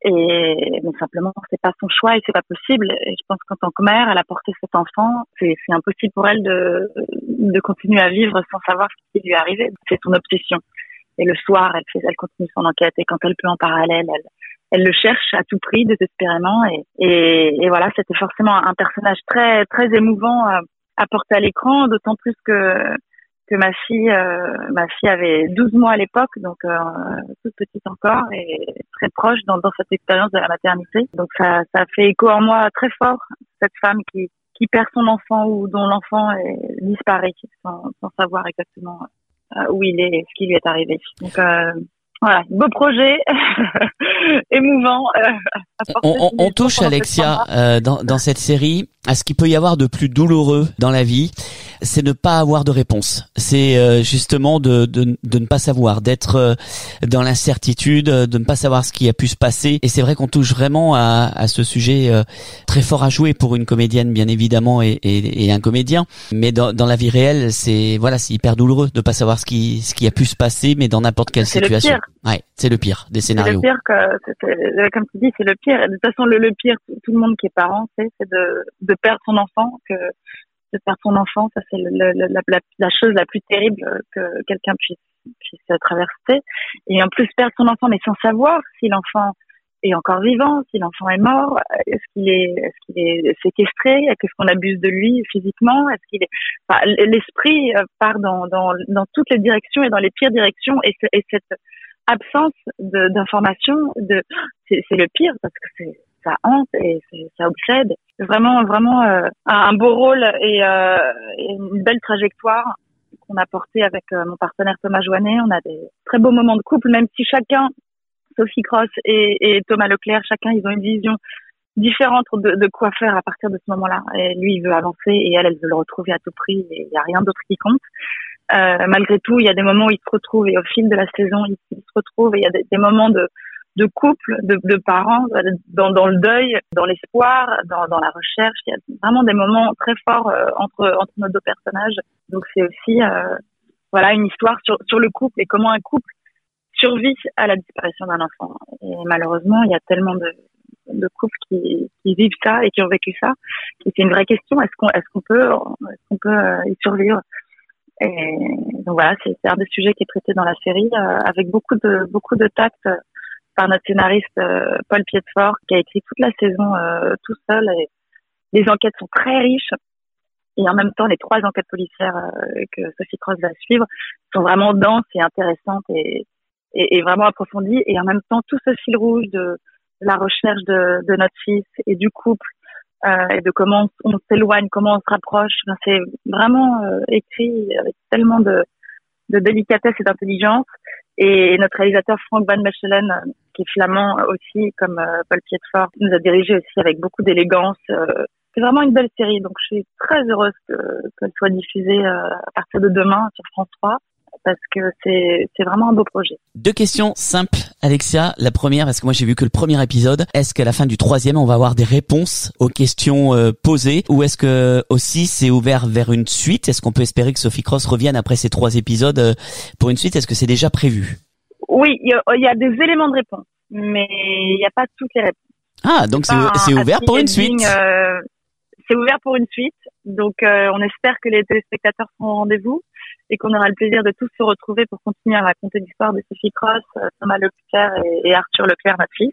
Et, mais simplement, c'est pas son choix et c'est pas possible. Et je pense qu'en tant que mère, elle a porté cet enfant. C'est, c'est impossible pour elle de, de continuer à vivre sans savoir ce qui lui est arrivé. C'est son obsession. Et le soir, elle fait, elle continue son enquête et quand elle peut en parallèle, elle, elle le cherche à tout prix, désespérément. Et, et, et voilà, c'était forcément un personnage très, très émouvant à, à porter à l'écran, d'autant plus que, que ma fille, euh, ma fille avait douze mois à l'époque, donc euh, toute petite encore et très proche dans, dans cette expérience de la maternité. Donc ça, ça fait écho en moi très fort, cette femme qui, qui perd son enfant ou dont l'enfant est disparu sans, sans savoir exactement où il est, ce qui lui est arrivé. Donc euh, voilà, beau projet, émouvant. Euh, on, on, on touche Alexia euh, dans, dans cette série à ce qu'il peut y avoir de plus douloureux dans la vie, c'est ne pas avoir de réponse. C'est euh, justement de, de de ne pas savoir, d'être euh, dans l'incertitude, de ne pas savoir ce qui a pu se passer. Et c'est vrai qu'on touche vraiment à, à ce sujet euh, très fort à jouer pour une comédienne bien évidemment et, et, et un comédien. Mais dans, dans la vie réelle, c'est voilà, c'est hyper douloureux de pas savoir ce qui ce qui a pu se passer, mais dans n'importe quelle c'est situation. Le pire. Ouais, c'est le pire des scénarios. C'est le pire que, c'est, c'est, comme tu dis, c'est le pire. De toute façon, le, le pire, tout le monde qui est parent, c'est, c'est de de perdre son enfant, que de perdre son enfant, ça c'est le, le, la, la, la chose la plus terrible que quelqu'un puisse, puisse traverser. Et en plus perdre son enfant, mais sans savoir si l'enfant est encore vivant, si l'enfant est mort, est-ce qu'il est, est-ce qu'il est séquestré, est-ce qu'on abuse de lui physiquement, est-ce qu'il est, enfin, l'esprit part dans, dans, dans toutes les directions et dans les pires directions et, et cette absence de, d'information, de, c'est, c'est le pire parce que c'est, ça hante et c'est, ça obsède. C'est vraiment, vraiment euh, un beau rôle et, euh, et une belle trajectoire qu'on a porté avec euh, mon partenaire Thomas Joannet. On a des très beaux moments de couple, même si chacun, Sophie Cross et, et Thomas Leclerc, chacun, ils ont une vision différente de, de quoi faire à partir de ce moment-là. Et lui, il veut avancer et elle, elle veut le retrouver à tout prix et il n'y a rien d'autre qui compte. Euh, malgré tout, il y a des moments où ils se retrouvent et au fil de la saison, ils, ils se retrouvent et il y a des, des moments de, de couple, de, de parents, dans, dans le deuil, dans l'espoir, dans, dans la recherche. Il y a vraiment des moments très forts euh, entre, entre nos deux personnages. Donc c'est aussi euh, voilà une histoire sur, sur le couple et comment un couple survit à la disparition d'un enfant. Et malheureusement, il y a tellement de, de couples qui, qui vivent ça et qui ont vécu ça. Et c'est une vraie question. Est-ce qu'on, est-ce qu'on peut, est-ce qu'on peut euh, y survivre? Et donc voilà, c'est, c'est un des sujets qui est traité dans la série euh, avec beaucoup de beaucoup de tact euh, par notre scénariste euh, Paul Piedfort qui a écrit toute la saison euh, tout seul. Et les enquêtes sont très riches et en même temps les trois enquêtes policières euh, que Sophie Cross va suivre sont vraiment denses et intéressantes et, et, et vraiment approfondies. Et en même temps tout ce fil rouge de, de la recherche de, de notre fils et du couple. Euh, et de comment on s'éloigne, comment on se rapproche. Enfin, c'est vraiment euh, écrit avec tellement de, de délicatesse et d'intelligence. Et notre réalisateur Frank Van Mechelen, euh, qui est flamand aussi, comme euh, Paul Piedfort, nous a dirigé aussi avec beaucoup d'élégance. Euh, c'est vraiment une belle série, donc je suis très heureuse que, qu'elle soit diffusée euh, à partir de demain sur France trois. Parce que c'est, c'est vraiment un beau projet. Deux questions simples, Alexia. La première, parce que moi j'ai vu que le premier épisode. Est-ce qu'à la fin du troisième, on va avoir des réponses aux questions euh, posées, ou est-ce que aussi c'est ouvert vers une suite? Est-ce qu'on peut espérer que Sophie Cross revienne après ces trois épisodes euh, pour une suite? Est-ce que c'est déjà prévu? Oui, il y, y a des éléments de réponse, mais il n'y a pas toutes les réponses. Ah, donc c'est, c'est ouvert pour une suite. Euh, c'est ouvert pour une suite, donc euh, on espère que les téléspectateurs seront au rendez-vous et qu'on aura le plaisir de tous se retrouver pour continuer à raconter l'histoire de Sophie Cross, Thomas Leclerc et, et Arthur Leclerc, notre fils.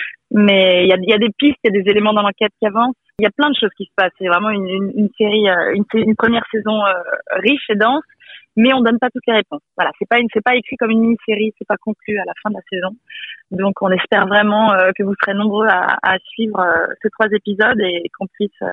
Mais il y a, y a des pistes, il y a des éléments dans l'enquête qui avancent. Il y a plein de choses qui se passent. C'est vraiment une, une, une série, une, une première saison euh, riche et dense, mais on donne pas toutes les réponses. Voilà, c'est pas une, c'est pas écrit comme une mini-série, c'est pas conclu à la fin de la saison. Donc on espère vraiment euh, que vous serez nombreux à, à suivre euh, ces trois épisodes et qu'on puisse euh,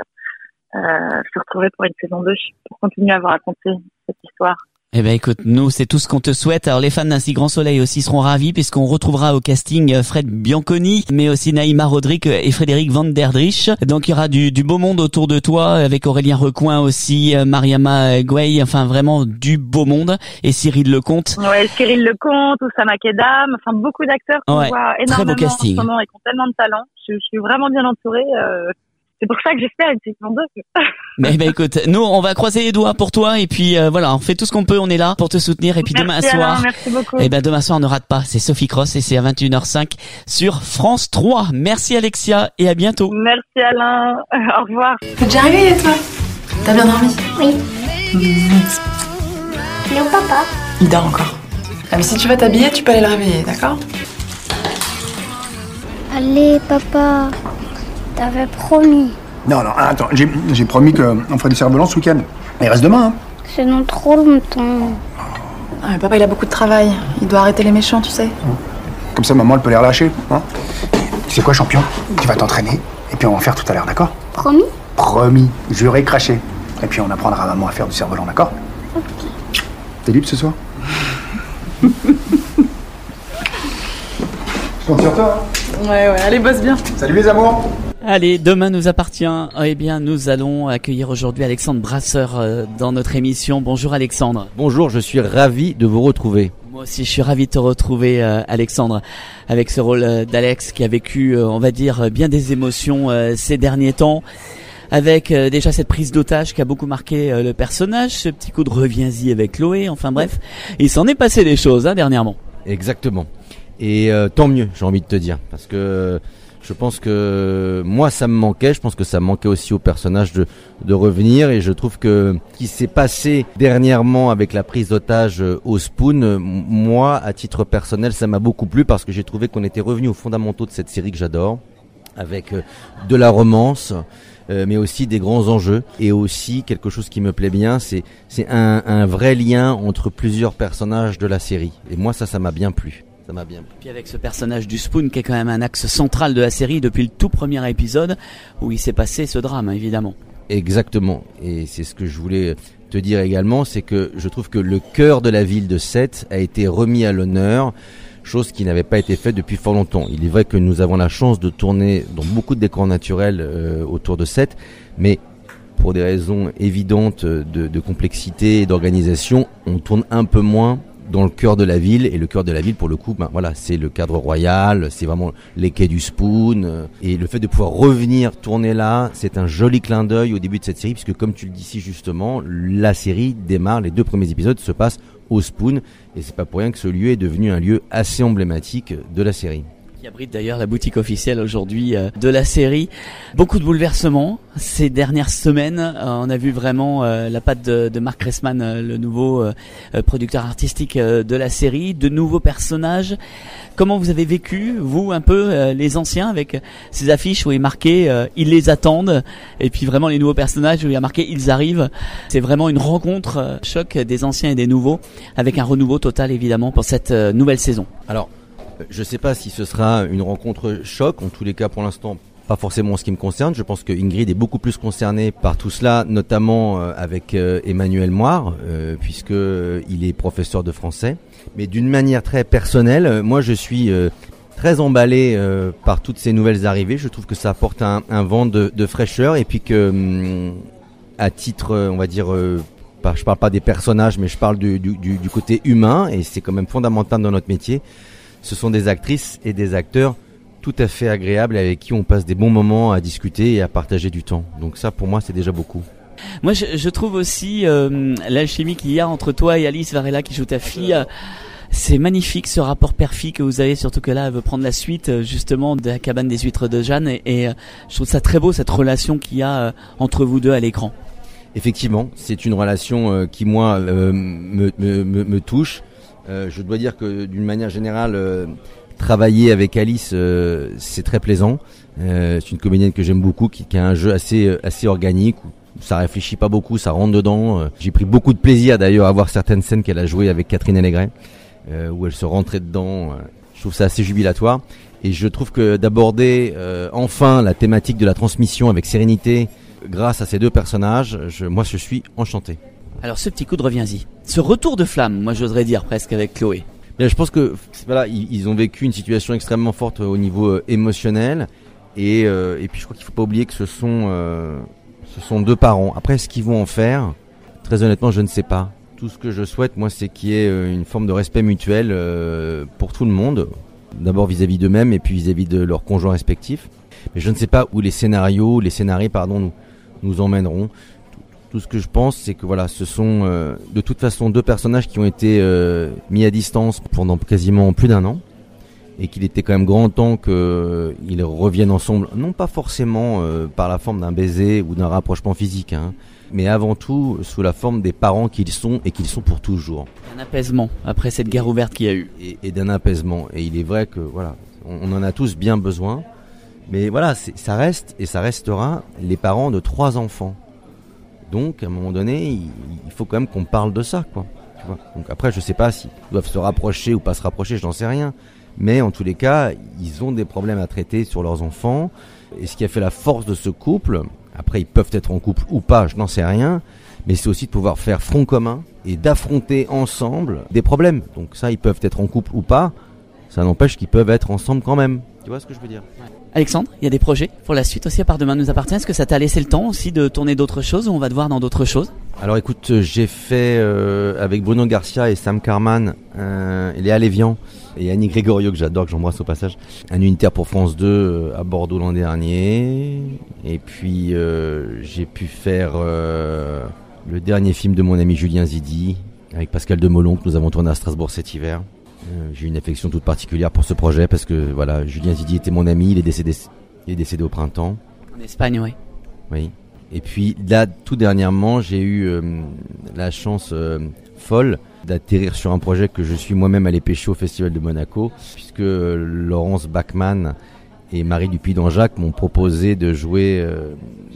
euh, se retrouver pour une saison deux pour continuer à vous raconter cette histoire. Eh ben écoute, nous c'est tout ce qu'on te souhaite. Alors les fans d'Un si grand soleil aussi seront ravis puisqu'on retrouvera au casting Fred Bianconi, mais aussi Naïma Rodrigue et Frédéric Van der Drich. Donc il y aura du, du beau monde autour de toi avec Aurélien Recoin aussi, Mariama Gueye, enfin vraiment du beau monde, et Cyril Lecomte. Ouais, Cyril Lecomte, Oussama Kedam, enfin beaucoup d'acteurs qu'on ouais, voit énormément en ce moment et qui ont tellement de talent. Je, je suis vraiment bien entourée. Euh... C'est pour ça que j'espère une saison deux. Mais bah écoute, nous on va croiser les doigts pour toi et puis euh, voilà, on fait tout ce qu'on peut, on est là pour te soutenir et puis merci demain Alain, soir. Merci beaucoup. Et ben demain soir ne rate pas, c'est Sophie Cross et c'est à vingt et une heures cinq sur France trois. Merci Alexia et à bientôt. Merci Alain. Au revoir. T'es déjà réveillée toi? T'as bien dormi? Oui. Mmh. Il est où papa? Il dort encore. Ah, mais si tu vas t'habiller, tu peux aller le réveiller, d'accord? Allez papa, t'avais promis. Non, non, attends, j'ai, j'ai promis qu'on ferait du cerf-volant ce week-end. Mais il reste demain, hein. C'est dans trop longtemps. Ah, mais papa, il a beaucoup de travail. Il doit arrêter les méchants, tu sais. Comme ça, maman, elle peut les relâcher, hein. Tu sais quoi, champion? Tu vas t'entraîner, et puis on va en faire tout à l'heure, d'accord? Promis? Promis, juré, craché. Et puis on apprendra à maman à faire du cerf-volant, d'accord? Ok. T'es libre ce soir? Je compte sur toi, hein. Ouais, ouais, allez, bosse bien. Salut les amours. Allez, demain nous appartient. Eh bien, nous allons accueillir aujourd'hui Alexandre Brasseur euh, dans notre émission. Bonjour Alexandre. Bonjour, je suis ravi de vous retrouver. Moi aussi, je suis ravi de te retrouver, euh, Alexandre, avec ce rôle euh, d'Alex qui a vécu, euh, on va dire, bien des émotions euh, ces derniers temps. Avec euh, déjà cette prise d'otage qui a beaucoup marqué euh, le personnage, ce petit coup de reviens-y avec Chloé, enfin bref, il s'en est passé des choses hein, dernièrement. Exactement. Et euh, tant mieux, j'ai envie de te dire, parce que je pense que moi ça me manquait, je pense que ça manquait aussi au personnage de, de revenir, et je trouve que ce qui s'est passé dernièrement avec la prise d'otage au Spoon, moi à titre personnel ça m'a beaucoup plu parce que j'ai trouvé qu'on était revenu aux fondamentaux de cette série que j'adore, avec de la romance, euh, mais aussi des grands enjeux, et aussi quelque chose qui me plaît bien, c'est, c'est un, un vrai lien entre plusieurs personnages de la série, et moi ça, ça m'a bien plu. Ça m'a bien plu. Puis avec ce personnage du Spoon qui est quand même un axe central de la série depuis le tout premier épisode où il s'est passé ce drame, évidemment. Exactement. Et c'est ce que je voulais te dire également, c'est que je trouve que le cœur de la ville de Sète a été remis à l'honneur, chose qui n'avait pas été faite depuis fort longtemps. Il est vrai que nous avons la chance de tourner dans beaucoup de décors naturels euh, autour de Sète, mais pour des raisons évidentes de, de complexité et d'organisation, on tourne un peu moins dans le cœur de la ville. Et le cœur de la ville, pour le coup, ben voilà, c'est le cadre royal, c'est vraiment les quais du Spoon. Et le fait de pouvoir revenir tourner là, c'est un joli clin d'œil au début de cette série, puisque comme tu le dis si justement, la série démarre, les deux premiers épisodes se passent au Spoon. Et c'est pas pour rien que ce lieu est devenu un lieu assez emblématique de la série. Qui abrite d'ailleurs la boutique officielle aujourd'hui euh, de la série. Beaucoup de bouleversements ces dernières semaines. Euh, on a vu vraiment euh, la patte de, de Mark Ressman, euh, le nouveau euh, producteur artistique euh, de la série, de nouveaux personnages. Comment vous avez vécu, vous, un peu euh, les anciens, avec ces affiches où il est marqué euh, « Ils les attendent » et puis vraiment les nouveaux personnages où il y a marqué « Ils arrivent ». C'est vraiment une rencontre euh, choc des anciens et des nouveaux, avec un renouveau total évidemment pour cette euh, nouvelle saison. Alors, je ne sais pas si ce sera une rencontre choc, en tous les cas pour l'instant pas forcément en ce qui me concerne. Je pense que Ingrid est beaucoup plus concernée par tout cela, notamment euh, avec euh, Emmanuel Moire, euh, puisque euh, il est professeur de français. Mais d'une manière très personnelle, euh, moi je suis euh, très emballé euh, par toutes ces nouvelles arrivées. Je trouve que ça apporte un, un vent de, de fraîcheur et puis que, hum, à titre, on va dire, euh, pas, je parle pas des personnages, mais je parle du, du, du côté humain, et c'est quand même fondamental dans notre métier. Ce sont des actrices et des acteurs tout à fait agréables avec qui on passe des bons moments à discuter et à partager du temps. Donc ça, pour moi, c'est déjà beaucoup. Moi, je, je trouve aussi euh, l'alchimie qu'il y a entre toi et Alice Varela qui joue ta fille. Euh, c'est magnifique ce rapport père-fille que vous avez, surtout que là, elle veut prendre la suite justement de la cabane des huîtres de Jeanne. Et, et euh, je trouve ça très beau, cette relation qu'il y a euh, entre vous deux à l'écran. Effectivement, c'est une relation euh, qui, moi, euh, me, me, me, me touche. Euh, je dois dire que d'une manière générale, euh, travailler avec Alice, euh, c'est très plaisant. Euh, c'est une comédienne que j'aime beaucoup, qui, qui a un jeu assez assez organique, où ça réfléchit pas beaucoup, ça rentre dedans. Euh, j'ai pris beaucoup de plaisir d'ailleurs à voir certaines scènes qu'elle a jouées avec Catherine Allégret, euh, où elle se rentrait dedans. Euh, je trouve ça assez jubilatoire. Et je trouve que d'aborder euh, enfin la thématique de la transmission avec sérénité, grâce à ces deux personnages, je, moi je suis enchanté. Alors ce petit coup de reviens-y, ce retour de flamme, moi j'oserais dire presque avec Chloé. Bien, je pense que voilà, ils, ils ont vécu une situation extrêmement forte au niveau euh, émotionnel, et, euh, et puis je crois qu'il ne faut pas oublier que ce sont, euh, ce sont deux parents. Après, ce qu'ils vont en faire, très honnêtement, je ne sais pas. Tout ce que je souhaite, moi, c'est qu'il y ait euh, une forme de respect mutuel euh, pour tout le monde, d'abord vis-à-vis d'eux-mêmes et puis vis-à-vis de leurs conjoints respectifs. Mais je ne sais pas où les scénarios, les scénarios, pardon, nous, nous emmèneront. Tout ce que je pense, c'est que voilà, ce sont euh, de toute façon deux personnages qui ont été euh, mis à distance pendant quasiment plus d'un an, et qu'il était quand même grand temps qu'ils euh, reviennent ensemble, non pas forcément euh, par la forme d'un baiser ou d'un rapprochement physique, hein, mais avant tout sous la forme des parents qu'ils sont et qu'ils sont pour toujours. Un apaisement après cette guerre ouverte qu'il y a eu. Et, et d'un apaisement. Et il est vrai que voilà, on, on en a tous bien besoin, mais voilà, c'est, ça reste et ça restera les parents de trois enfants. Donc, à un moment donné, il, il faut quand même qu'on parle de ça, quoi. Tu vois. Donc après, je sais pas s'ils doivent se rapprocher ou pas se rapprocher, je n'en sais rien. Mais en tous les cas, ils ont des problèmes à traiter sur leurs enfants. Et ce qui a fait la force de ce couple, après, ils peuvent être en couple ou pas, je n'en sais rien. Mais c'est aussi de pouvoir faire front commun et d'affronter ensemble des problèmes. Donc ça, ils peuvent être en couple ou pas. Ça n'empêche qu'ils peuvent être ensemble quand même. Tu vois ce que je veux dire ? Alexandre, il y a des projets pour la suite aussi à part Demain nous appartient. Est-ce que ça t'a laissé le temps aussi de tourner d'autres choses, ou on va te voir dans d'autres choses ? Alors écoute, j'ai fait euh, avec Bruno Garcia et Sam Carman, euh, Léa Lévian et Annie Grégorio, que j'adore, que j'embrasse au passage, un unitaire pour France deux euh, à Bordeaux l'an dernier. Et puis euh, j'ai pu faire euh, le dernier film de mon ami Julien Zidi avec Pascal Demolon, que nous avons tourné à Strasbourg cet hiver. Euh, j'ai une affection toute particulière pour ce projet parce que voilà, Julien Zidi était mon ami, il est décédé, il est décédé au printemps. En Espagne, oui. Oui. Et puis là, tout dernièrement, j'ai eu euh, la chance euh, folle d'atterrir sur un projet que je suis moi-même allé pêcher au Festival de Monaco, puisque euh, Laurence Bachmann et Marie Dupuy d'Anjac m'ont proposé de jouer euh,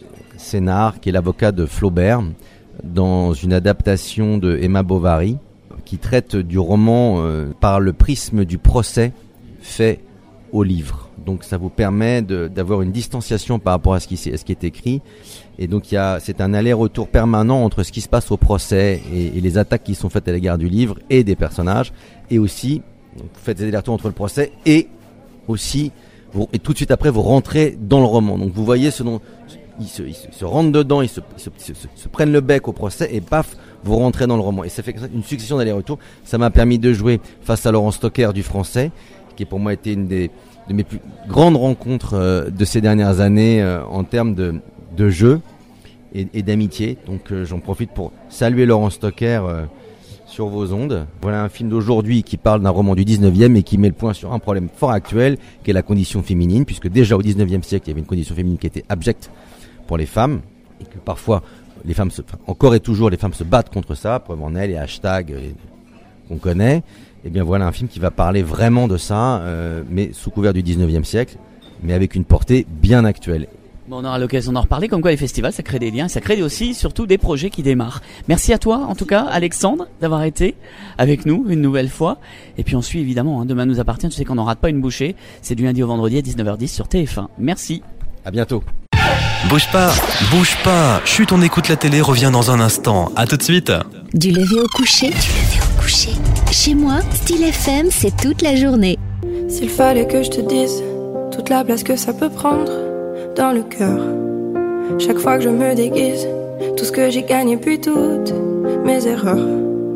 Sénard, qui est l'avocat de Flaubert, dans une adaptation de Emma Bovary, qui traite du roman euh, par le prisme du procès fait au livre. donc ça vous permet de, d'avoir une distanciation par rapport à ce qui, à ce qui est écrit. Et donc il y a, c'est un aller-retour permanent entre ce qui se passe au procès et, et les attaques qui sont faites à l'égard du livre et des personnages, et aussi vous faites des allers-retours entre le procès et aussi vous, et tout de suite après vous rentrez dans le roman. Donc vous voyez ce dont ils se, ils se, ils se rentrent dedans, ils se, ils se, se, se, se prennent le bec au procès et paf, vous rentrez dans le roman. Et ça fait une succession d'allers-retours. Ça m'a permis de jouer face à Laurent Stocker du français, qui pour moi été une des de mes plus grandes rencontres euh, de ces dernières années euh, en termes de de jeu et, et d'amitié. Donc euh, j'en profite pour saluer Laurent Stocker euh, sur vos ondes. Voilà un film d'aujourd'hui qui parle d'un roman du dix-neuvième et qui met le point sur un problème fort actuel qui est la condition féminine, puisque déjà au dix-neuvième siècle il y avait une condition féminine qui était abjecte pour les femmes et que parfois les femmes se, enfin, encore et toujours les femmes se battent contre ça, preuve en est les hashtags euh, qu'on connaît. Et bien voilà un film qui va parler vraiment de ça, euh, mais sous couvert du dix-neuvième siècle, mais avec une portée bien actuelle. Bon, on aura l'occasion d'en reparler, comme quoi les festivals, ça crée des liens, ça crée aussi surtout des projets qui démarrent. Merci à toi, en tout cas, Alexandre, d'avoir été avec nous une nouvelle fois. Et puis on suit évidemment, hein, Demain nous appartient, tu sais qu'on n'en rate pas une bouchée. C'est du lundi au vendredi à dix-neuf heures dix sur T F un. Merci. À bientôt. Bouge pas, bouge pas. Chut, on écoute la télé, revient dans un instant. À tout de suite. Du lever au coucher, du lever au coucher. Chez moi, Style F M, c'est toute la journée. S'il fallait que je te dise toute la place que ça peut prendre dans le cœur, chaque fois que je me déguise, tout ce que j'ai gagné puis toutes mes erreurs.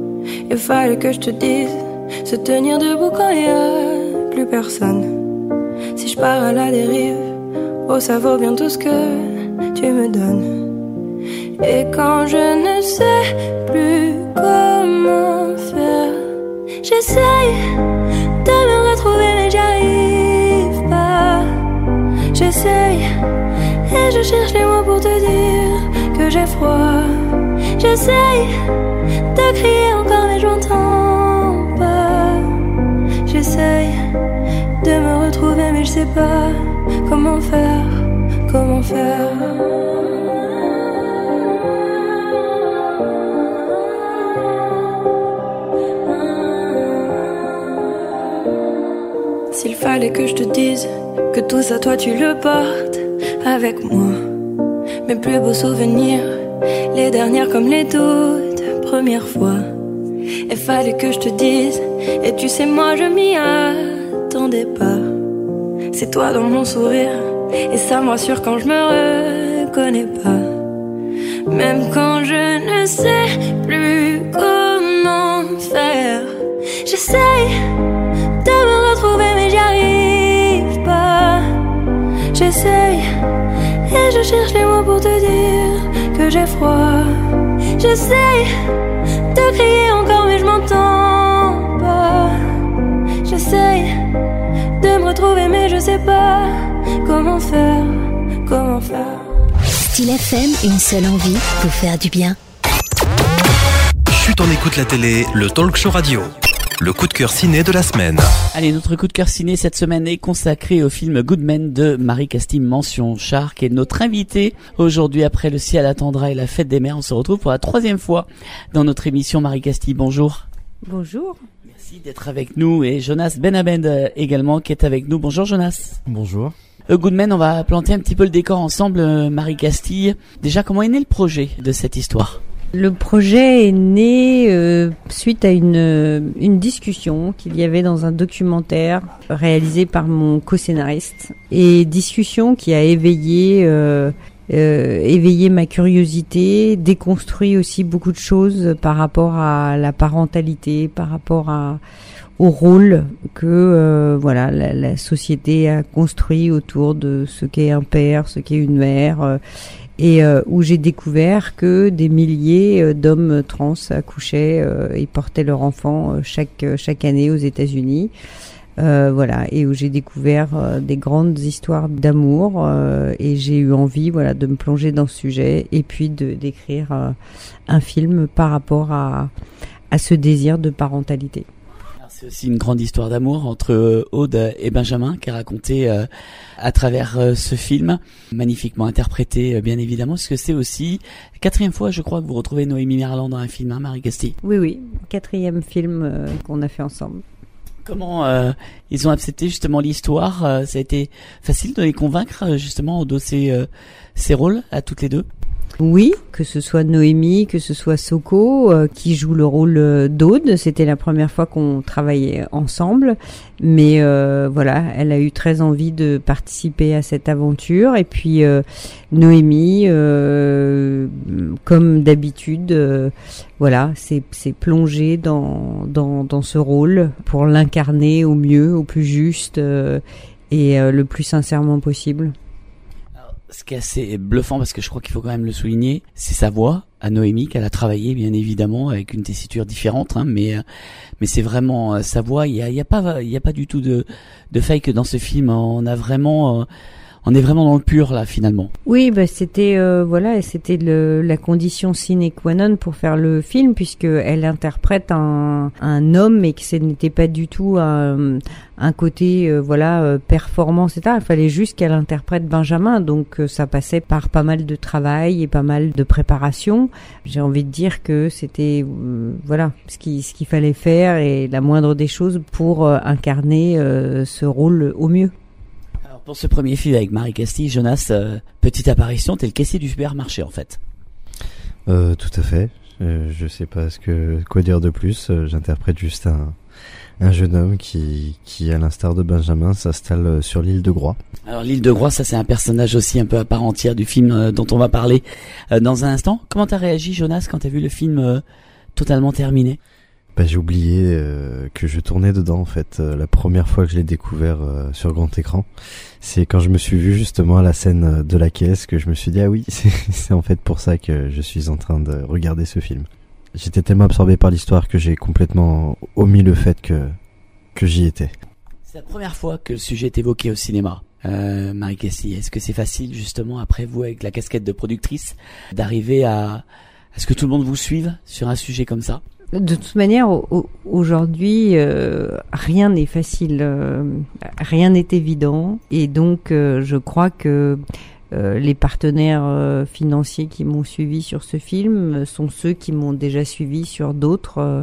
Il fallait que je te dise se tenir debout quand il y a plus personne. Si je pars à la dérive, oh ça vaut bien tout ce que tu me donnes. Et quand je ne sais plus comment faire, j'essaye de me retrouver mais j'y arrive pas. J'essaye et je cherche les mots pour te dire que j'ai froid. J'essaye de crier encore mais je m'entends pas. J'essaye de me retrouver mais je sais pas comment faire, comment faire. S'il fallait que je te dise que tout ça toi tu le portes avec moi, mes plus beaux souvenirs, les dernières comme les toutes premières fois. Il fallait que je te dise, et tu sais moi je m'y attendais pas. C'est toi dans mon sourire, et ça me rassure quand je me reconnais pas. Même quand je ne sais plus comment faire, j'essaye de me retrouver mais j'y arrive pas. J'essaye et je cherche les mots pour te dire que j'ai froid. J'essaye de crier encore mais je m'entends pas. J'essaye de me retrouver mais je sais pas comment faire, comment faire. Style F M, une seule envie, vous faire du bien. Chut, on écoute la télé, le talk show radio. Le coup de cœur ciné de la semaine. Allez, notre coup de cœur ciné cette semaine est consacré au film Good Men de Marie Castille Mention Char, qui est notre invitée aujourd'hui. Après Le ciel attendra et la fête des mères, on se retrouve pour la troisième fois dans notre émission. Marie Castille, bonjour. Bonjour. Merci d'être avec nous, et Jonas Benabend également qui est avec nous. Bonjour Jonas. Bonjour. Euh, Good Men, on va planter un petit peu le décor ensemble. euh, Marie Castille, déjà comment est né le projet de cette histoire ? Le projet est né euh, suite à une, euh, une discussion qu'il y avait dans un documentaire réalisé par mon co-scénariste, et discussion qui a éveillé, euh, euh, éveillé ma curiosité, déconstruit aussi beaucoup de choses par rapport à la parentalité, par rapport à, au rôle que euh, voilà la, la société a construit autour de ce qu'est un père, ce qu'est une mère. Euh, et euh, où j'ai découvert que des milliers euh, d'hommes trans accouchaient euh, et portaient leur enfant euh, chaque chaque année aux États-Unis. Euh, voilà, et où j'ai découvert euh, des grandes histoires d'amour, euh, et j'ai eu envie voilà de me plonger dans ce sujet et puis de d'écrire euh, un film par rapport à à ce désir de parentalité. C'est aussi une grande histoire d'amour entre Aude et Benjamin qui est racontée euh, à travers euh, ce film, magnifiquement interprété euh, bien évidemment, parce que c'est aussi la quatrième fois je crois que vous retrouvez Noémie Merlan dans un film, hein, Marie Castille. Oui, oui, quatrième film euh, qu'on a fait ensemble. Comment euh, ils ont accepté justement l'histoire? euh, Ça a été facile de les convaincre euh, justement de ces, euh, ces rôles à toutes les deux? Oui, que ce soit Noémie, que ce soit Soko, euh, qui joue le rôle euh, d'Aude. C'était la première fois qu'on travaillait ensemble. Mais euh, voilà, elle a eu très envie de participer à cette aventure. Et puis euh, Noémie, euh, comme d'habitude, euh, voilà, s'est, s'est plongée dans, dans, dans ce rôle pour l'incarner au mieux, au plus juste euh, et euh, le plus sincèrement possible. Ce qui est assez bluffant, parce que je crois qu'il faut quand même le souligner, c'est sa voix à Noémie, qu'elle a travaillé bien évidemment avec une tessiture différente, hein, mais mais c'est vraiment euh, sa voix. Il y a, il y a pas il y a pas du tout de de fake dans ce film. On a vraiment euh, on est vraiment dans le pur là finalement. Oui, bah c'était euh, voilà, c'était le, la condition sine qua non pour faire le film, puisque elle interprète un un homme et que ce n'était pas du tout un un côté euh, voilà euh, performant, et cetera. Il fallait juste qu'elle interprète Benjamin, donc euh, ça passait par pas mal de travail et pas mal de préparation. J'ai envie de dire que c'était euh, voilà ce qui ce qu'il fallait faire et la moindre des choses pour euh, incarner euh, ce rôle au mieux. Alors pour ce premier film avec Marie Castille, Jonas, euh, petite apparition, t'es le caissier du supermarché en fait. Euh, tout à fait. Euh, je sais pas ce que quoi dire de plus. Euh, j'interprète juste un un jeune homme qui, qui, à l'instar de Benjamin, s'installe sur l'île de Groix. Alors l'île de Groix, ça c'est un personnage aussi un peu à part entière du film euh, dont on va parler euh, dans un instant. Comment t'as réagi, Jonas, quand t'as vu le film euh, totalement terminé? Bah, j'ai oublié euh, que je tournais dedans en fait. Euh, la première fois que je l'ai découvert euh, sur grand écran, c'est quand je me suis vu justement à la scène de la caisse que je me suis dit ah oui, c'est, c'est en fait pour ça que je suis en train de regarder ce film. J'étais tellement absorbé par l'histoire que j'ai complètement omis le fait que que j'y étais. C'est la première fois que le sujet est évoqué au cinéma. Euh, Marie Castille, est-ce que c'est facile justement après vous avec la casquette de productrice d'arriver à, à ce que tout le monde vous suive sur un sujet comme ça? De toute manière, au, aujourd'hui, euh, rien n'est facile, euh, rien n'est évident, et donc euh, je crois que Euh, les partenaires euh, financiers qui m'ont suivi sur ce film sont ceux qui m'ont déjà suivi sur d'autres euh,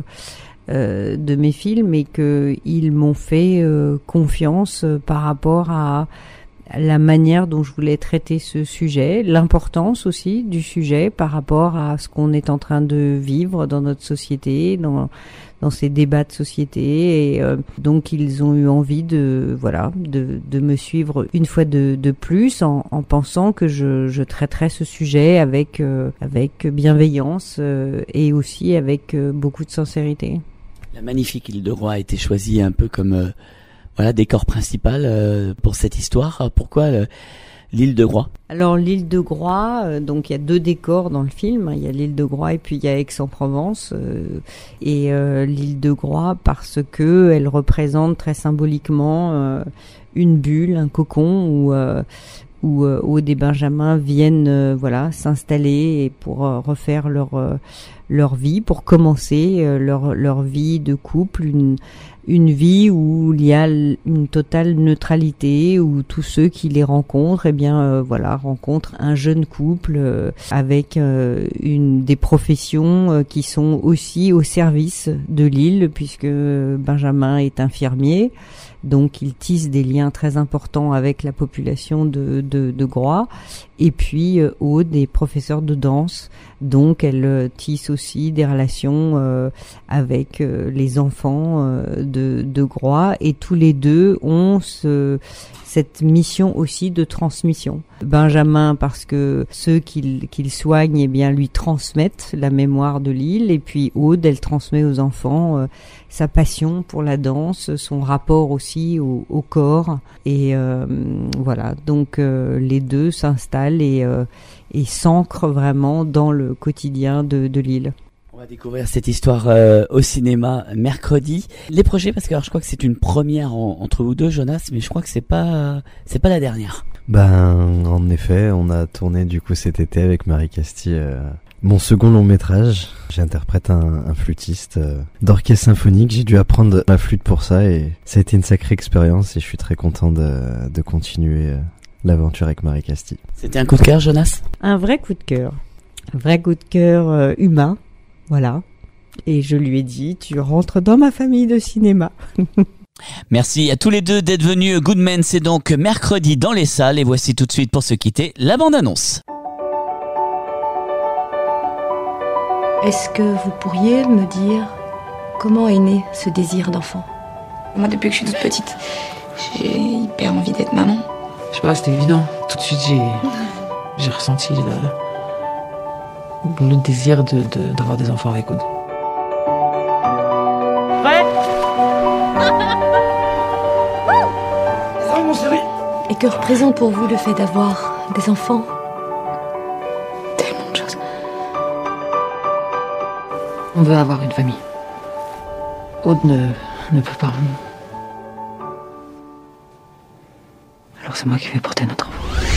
euh, de mes films, et que ils m'ont fait euh, confiance euh, par rapport à la manière dont je voulais traiter ce sujet, l'importance aussi du sujet par rapport à ce qu'on est en train de vivre dans notre société, dans dans ces débats de société, et euh, donc ils ont eu envie de voilà de de me suivre une fois de de plus en en pensant que je je traiterais ce sujet avec euh, avec bienveillance euh, et aussi avec euh, beaucoup de sincérité. La magnifique île de Groix a été choisie un peu comme euh, voilà décor principal euh, pour cette histoire. Pourquoi euh, l'île de Groix? Alors l'île de Groix, euh, donc il y a deux décors dans le film. Il y a l'île de Groix et puis il y a Aix-en-Provence. Euh, et euh, l'île de Groix parce que elle représente très symboliquement euh, une bulle, un cocon où euh, où euh, Aude et Benjamin viennent euh, voilà s'installer et pour euh, refaire leur euh, leur vie, pour commencer euh, leur leur vie de couple, une une vie où il y a une totale neutralité, où tous ceux qui les rencontrent, eh bien euh, voilà, rencontrent un jeune couple euh, avec euh, une des professions euh, qui sont aussi au service de l'île, puisque Benjamin est infirmier. Donc il tisse des liens très importants avec la population de, de, de Groix. Et puis euh, Aude est professeure de danse, donc elle euh, tisse aussi des relations euh, avec euh, les enfants euh, de, de Groix. Et tous les deux ont ce, cette mission aussi de transmission. Benjamin parce que ceux qu'il qu'il soigne, eh bien lui transmettent la mémoire de l'île. Et puis Aude, elle transmet aux enfants euh, sa passion pour la danse, son rapport aussi au, au corps. Et euh, voilà, donc euh, les deux s'installent et, euh, et s'ancrent vraiment dans le quotidien de, de l'île. On va découvrir cette histoire euh, au cinéma mercredi. Les projets, parce que alors, je crois que c'est une première en, entre vous deux, Jonas, mais je crois que c'est pas c'est pas la dernière. Ben, en effet, on a tourné du coup cet été avec Marie Castille euh, mon second long métrage. J'interprète un, un flûtiste euh, d'orchestre symphonique. J'ai dû apprendre la flûte pour ça et ça a été une sacrée expérience et je suis très content de, de continuer euh, l'aventure avec Marie Castille. C'était un coup de cœur, Jonas? Un vrai coup de cœur. Un vrai coup de cœur euh, humain. Voilà. Et je lui ai dit, tu rentres dans ma famille de cinéma. Merci à tous les deux d'être venus. Good Men, c'est donc mercredi dans les salles. Et voici tout de suite, pour se quitter, la bande-annonce. Est-ce que vous pourriez me dire comment est né ce désir d'enfant ? Moi, depuis que je suis toute petite, j'ai hyper envie d'être maman. Je sais pas, c'était évident. Tout de suite, j'ai, j'ai ressenti le, le désir de, de, d'avoir des enfants avec Aude. Prêt ? mon chéri. Et que représente pour vous le fait d'avoir des enfants ? Tellement de choses. On veut avoir une famille. Aude ne, ne peut pas. Alors c'est moi qui vais porter notre enfant.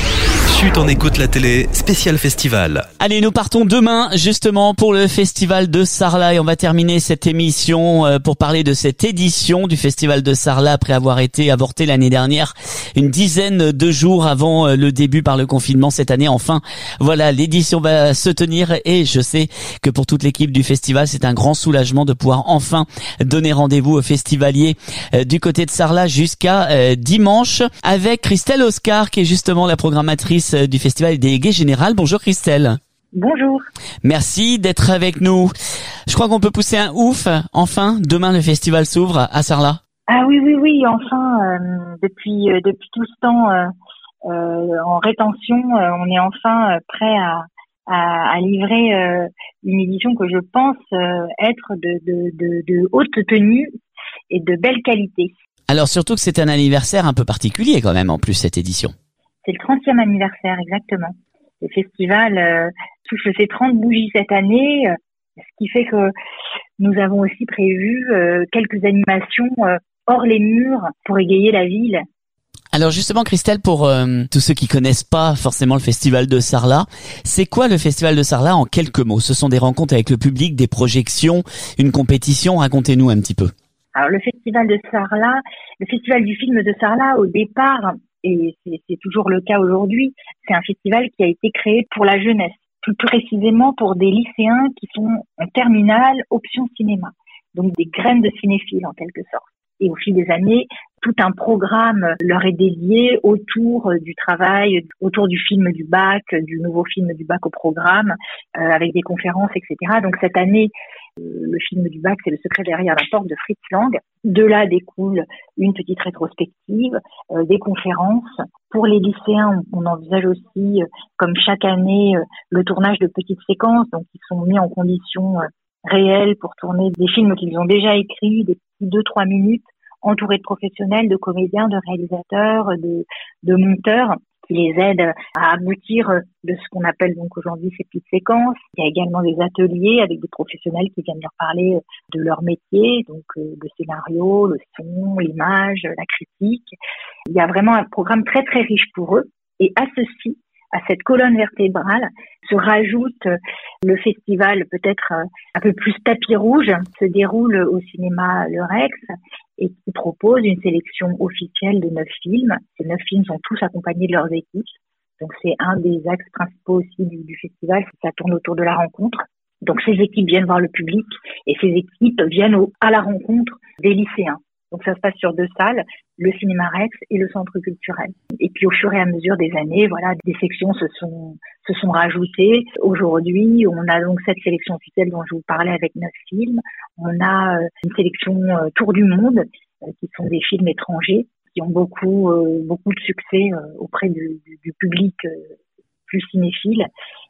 Chut, on écoute la télé, spécial festival. Allez, nous partons demain justement pour le festival de Sarlat et on va terminer cette émission euh, pour parler de cette édition du festival de Sarlat après avoir été avorté l'année dernière, une dizaine de jours avant euh, le début par le confinement. Cette année, enfin, voilà, l'édition va se tenir et je sais que pour toute l'équipe du festival, c'est un grand soulagement de pouvoir enfin donner rendez-vous aux festivaliers euh, du côté de Sarlat jusqu'à euh, dimanche avec Christelle Oscar qui est justement la programmatrice du festival et déléguée générale. Bonjour Christelle. Bonjour. Merci d'être avec nous. Je crois qu'on peut pousser un ouf. Enfin, demain le festival s'ouvre à Sarlat. Ah oui, oui, oui. Enfin, euh, depuis euh, depuis tout ce temps euh, euh, en rétention, euh, on est enfin euh, prêt à, à, à livrer euh, une édition que je pense euh, être de, de, de, de haute tenue et de belle qualité. Alors surtout que c'est un anniversaire un peu particulier quand même en plus cette édition. C'est le trentième anniversaire, exactement. Le festival euh, touche ses trente bougies cette année, euh, ce qui fait que nous avons aussi prévu euh, quelques animations euh, hors les murs pour égayer la ville. Alors justement Christelle, pour euh, tous ceux qui connaissent pas forcément le festival de Sarlat, c'est quoi le festival de Sarlat en quelques mots ? Ce sont des rencontres avec le public, des projections, une compétition, racontez-nous un petit peu. Alors le festival de Sarlat, le festival du film de Sarlat au départ, et c'est, c'est toujours le cas aujourd'hui, c'est un festival qui a été créé pour la jeunesse, plus précisément pour des lycéens qui sont en terminale option cinéma, donc des graines de cinéphiles en quelque sorte. Et au fil des années, tout un programme leur est dédié autour du travail, autour du film du bac, du nouveau film du bac au programme, euh, avec des conférences, et cetera. Donc cette année, euh, le film du bac, c'est Le secret derrière la porte de Fritz Lang. De là découle une petite rétrospective, euh, des conférences. Pour les lycéens, on, on envisage aussi, euh, comme chaque année, euh, le tournage de petites séquences, donc ils sont mis en conditions euh, réelles pour tourner des films qu'ils ont déjà écrits, des petits deux trois minutes, entourés de professionnels, de comédiens, de réalisateurs, de, de monteurs qui les aident à aboutir de ce qu'on appelle donc aujourd'hui ces petites séquences. Il y a également des ateliers avec des professionnels qui viennent leur parler de leur métier, donc le scénario, le son, l'image, la critique. Il y a vraiment un programme très très riche pour eux. Et à ceci, à cette colonne vertébrale, se rajoute le festival peut-être un peu plus tapis rouge, se déroule au cinéma Le Rex et qui propose une sélection officielle de neuf films. Ces neuf films sont tous accompagnés de leurs équipes. Donc c'est un des axes principaux aussi du, du festival, ça tourne autour de la rencontre. Donc ces équipes viennent voir le public et ces équipes viennent au, à la rencontre des lycéens. Donc ça se passe sur deux salles, le Cinéma Rex et le Centre culturel. Et puis au fur et à mesure des années, voilà, des sections se sont se sont rajoutées. Aujourd'hui, on a donc cette sélection officielle dont je vous parlais avec neuf films. On a une sélection euh, Tour du monde, euh, qui sont des films étrangers qui ont beaucoup euh, beaucoup de succès euh, auprès du, du, du public euh, plus cinéphile.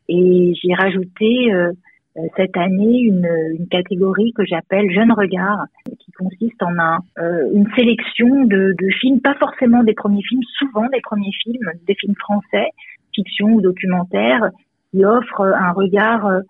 Et j'ai rajouté euh, cette année une, une catégorie que j'appelle Jeune Regard, qui consiste en un, euh, une sélection de, de films, pas forcément des premiers films, souvent des premiers films, des films français, fiction ou documentaires, qui offrent un regard euh,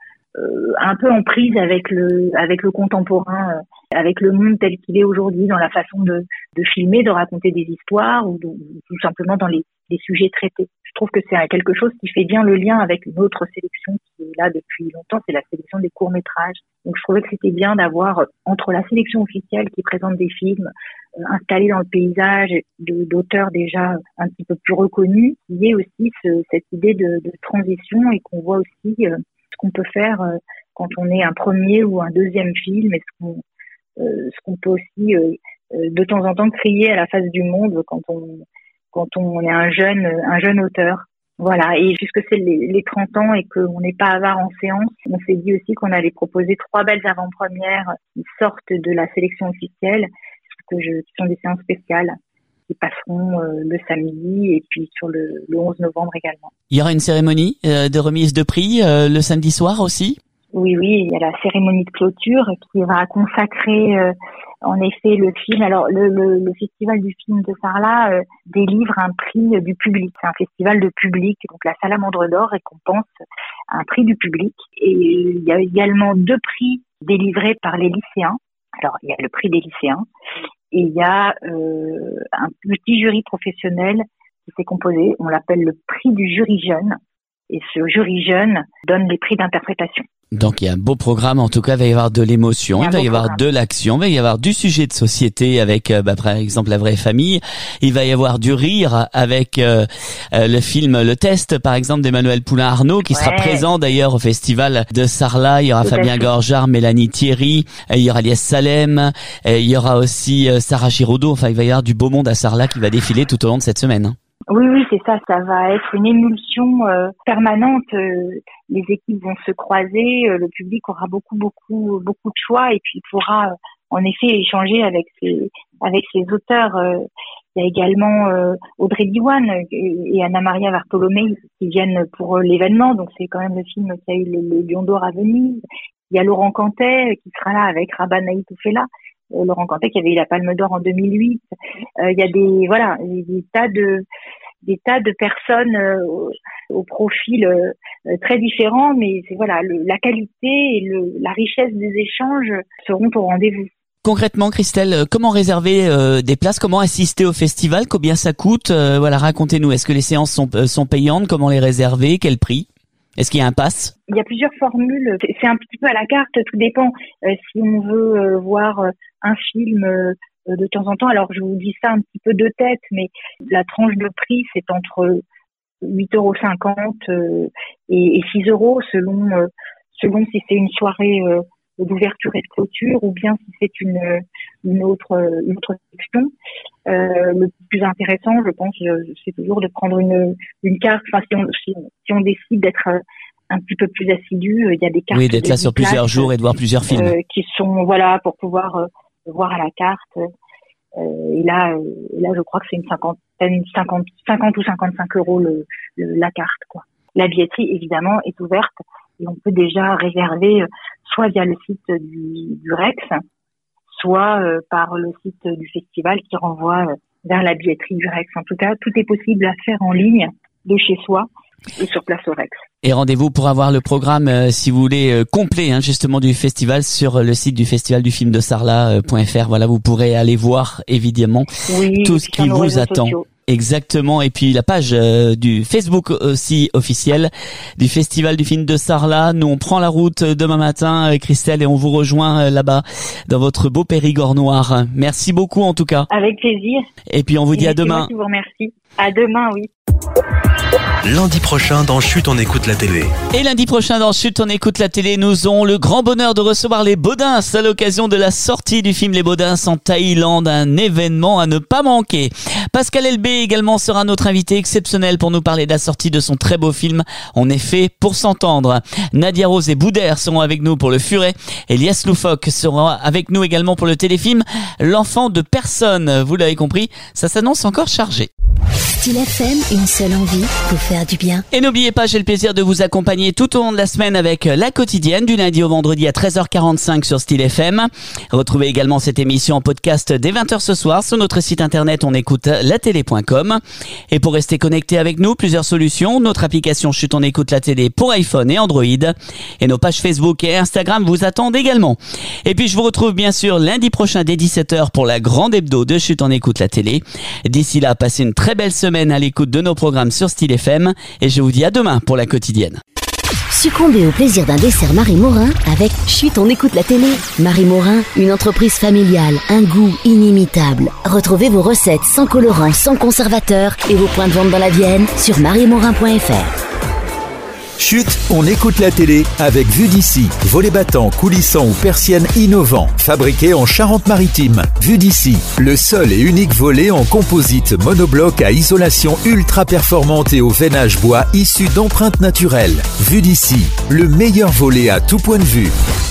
un peu en prise avec le avec le contemporain, euh, avec le monde tel qu'il est aujourd'hui, dans la façon de, de filmer, de raconter des histoires ou, de, ou tout simplement dans les, les sujets traités. Je trouve que c'est quelque chose qui fait bien le lien avec une autre sélection qui est là depuis longtemps, c'est la sélection des courts-métrages. Donc je trouvais que c'était bien d'avoir, entre la sélection officielle qui présente des films euh, installés dans le paysage, de, d'auteurs déjà un petit peu plus reconnus, il y ait aussi ce, cette idée de, de transition et qu'on voit aussi euh, ce qu'on peut faire euh, quand on est un premier ou un deuxième film et ce qu'on, euh, ce qu'on peut aussi euh, euh, de temps en temps crier à la face du monde quand on quand on est un jeune un jeune auteur. Voilà, et puisque c'est les, les trente ans et qu'on n'est pas avare en séance, on s'est dit aussi qu'on allait proposer trois belles avant-premières qui sortent de la sélection officielle, que je, qui sont des séances spéciales qui passeront euh, le samedi et puis sur le, le onze novembre également. Il y aura une cérémonie euh, de remise de prix euh, le samedi soir aussi ? Oui, oui, il y a la cérémonie de clôture qui va consacrer euh, en effet le film. Alors le, le, le festival du film de Sarlat euh, délivre un prix euh, du public. C'est un festival de public, donc la Salamandre d'Or récompense un prix du public. Et il y a également deux prix délivrés par les lycéens. Alors il y a le prix des lycéens et il y a euh, un petit jury professionnel qui s'est composé. On l'appelle le prix du jury jeune. Et ce jury jeune donne les prix d'interprétation. Donc il y a un beau programme, en tout cas il va y avoir de l'émotion, il, il va y avoir programme. de l'action, il va y avoir du sujet de société avec bah, par exemple La Vraie Famille, il va y avoir du rire avec euh, euh, le film Le Test par exemple d'Emmanuel Poulain-Arnaud qui ouais. sera présent d'ailleurs au festival de Sarlat, il y aura Tout Fabien Gorjard, Mélanie Thierry, il y aura Lies Salem, il y aura aussi Sarah Giraudot, enfin il va y avoir du beau monde à Sarlat qui va défiler tout au long de cette semaine. Oui, oui, c'est ça. Ça va être une émulsion euh, permanente. Euh, les équipes vont se croiser. Euh, le public aura beaucoup, beaucoup, beaucoup de choix et puis pourra, euh, en effet, échanger avec ses, avec ses auteurs. Euh, il y a également euh, Audrey Diwan et, et Anna Maria Bartolomei qui viennent pour euh, l'événement. Donc c'est quand même le film qui a eu le, le Lion d'Or à Venise. Il y a Laurent Cantet qui sera là avec Rabanaï Toufela. Euh, Laurent Cantet qui avait eu la Palme d'Or en deux mille huit. Euh, il y a des voilà des, des tas de des tas de personnes euh, au, au profil euh, très différents, mais c'est voilà le, la qualité et le, la richesse des échanges seront au rendez-vous. Concrètement, Christelle, comment réserver euh, des places, comment assister au festival, combien ça coûte, euh, voilà, racontez-nous. Est-ce que les séances sont euh, sont payantes, comment les réserver, quel prix? Est-ce qu'il y a un pass? Il y a plusieurs formules. C'est un petit peu à la carte. Tout dépend. Euh, si on veut euh, voir un film euh, de temps en temps, alors je vous dis ça un petit peu de tête, mais la tranche de prix, c'est entre huit euros cinquante euh, et, et six euros selon euh, selon si c'est une soirée euh, d'ouverture et de clôture ou bien si c'est une une autre une autre section. Euh, le plus intéressant, je pense, c'est toujours de prendre une une carte. Enfin, si on si, si on décide d'être un petit peu plus assidu, il y a des cartes. Oui, d'être là sur plusieurs jours et de voir plusieurs films. Euh, qui sont voilà pour pouvoir euh, voir à la carte. Euh, et là, euh, là, je crois que c'est une cinquantaine, cinquante, cinquante ou cinquante-cinq euros le, le la carte, quoi. La billetterie, évidemment, est ouverte et on peut déjà réserver euh, soit via le site du, du Rex, soit euh, par le site du festival qui renvoie euh, vers la billetterie du Rex. En tout cas, tout est possible à faire en ligne de chez soi et sur place au Rex. Et rendez-vous pour avoir le programme, euh, si vous voulez, euh, complet, hein, justement, du festival sur le site du festival du film de Sarlat point F R. Voilà, vous pourrez aller voir, évidemment, oui, tout ce qui vous attend. Sociaux. Exactement. Et puis la page euh, du Facebook aussi officielle du Festival du film de Sarlat. Nous, on prend la route demain matin, euh, Christelle, et on vous rejoint euh, là-bas dans votre beau Périgord noir. Merci beaucoup en tout cas. Avec plaisir. Et puis on vous dit et à demain. Moi qui vous remercie. À demain, oui. Lundi prochain dans Chut, on écoute la télé. Et lundi prochain dans Chut, on écoute la télé. Nous aurons le grand bonheur de recevoir les Baudins à l'occasion de la sortie du film Les Baudins en Thaïlande, un événement à ne pas manquer. Pascal Elbé également sera notre invité exceptionnel pour nous parler de la sortie de son très beau film On est fait pour s'entendre. Nadia Rose et Boudère seront avec nous pour Le Furet. Elias Loufoque sera avec nous également pour le téléfilm L'enfant de personne. Vous l'avez compris, ça s'annonce encore chargé. Style F M, une seule envie, vous faire du bien. Et n'oubliez pas, j'ai le plaisir de vous accompagner tout au long de la semaine avec La Quotidienne du lundi au vendredi à treize heures quarante-cinq sur Style F M. Retrouvez également cette émission en podcast dès vingt heures ce soir sur notre site internet on écoute la télé point com. Et pour rester connecté avec nous, plusieurs solutions. Notre application Chut, on écoute la télé pour iPhone et Android. Et nos pages Facebook et Instagram vous attendent également. Et puis je vous retrouve bien sûr lundi prochain dès dix-sept heures pour la grande hebdo de Chut, on écoute la télé. D'ici là, passez une très belle semaine à l'écoute de nos programmes sur Style F M et je vous dis à demain pour La Quotidienne. Succombez au plaisir d'un dessert Marie Morin avec Chut, on écoute la télé. Marie Morin, une entreprise familiale, un goût inimitable. Retrouvez vos recettes sans colorant, sans conservateur et vos points de vente dans la Vienne sur marie morin point F R. Chut, on écoute la télé avec Vue d'ici. Volets battants, coulissants ou persiennes innovants, fabriqués en Charente-Maritime. Vue d'ici, le seul et unique volet en composite monobloc à isolation ultra performante et au veinage bois issu d'empreintes naturelles. Vue d'ici, le meilleur volet à tout point de vue.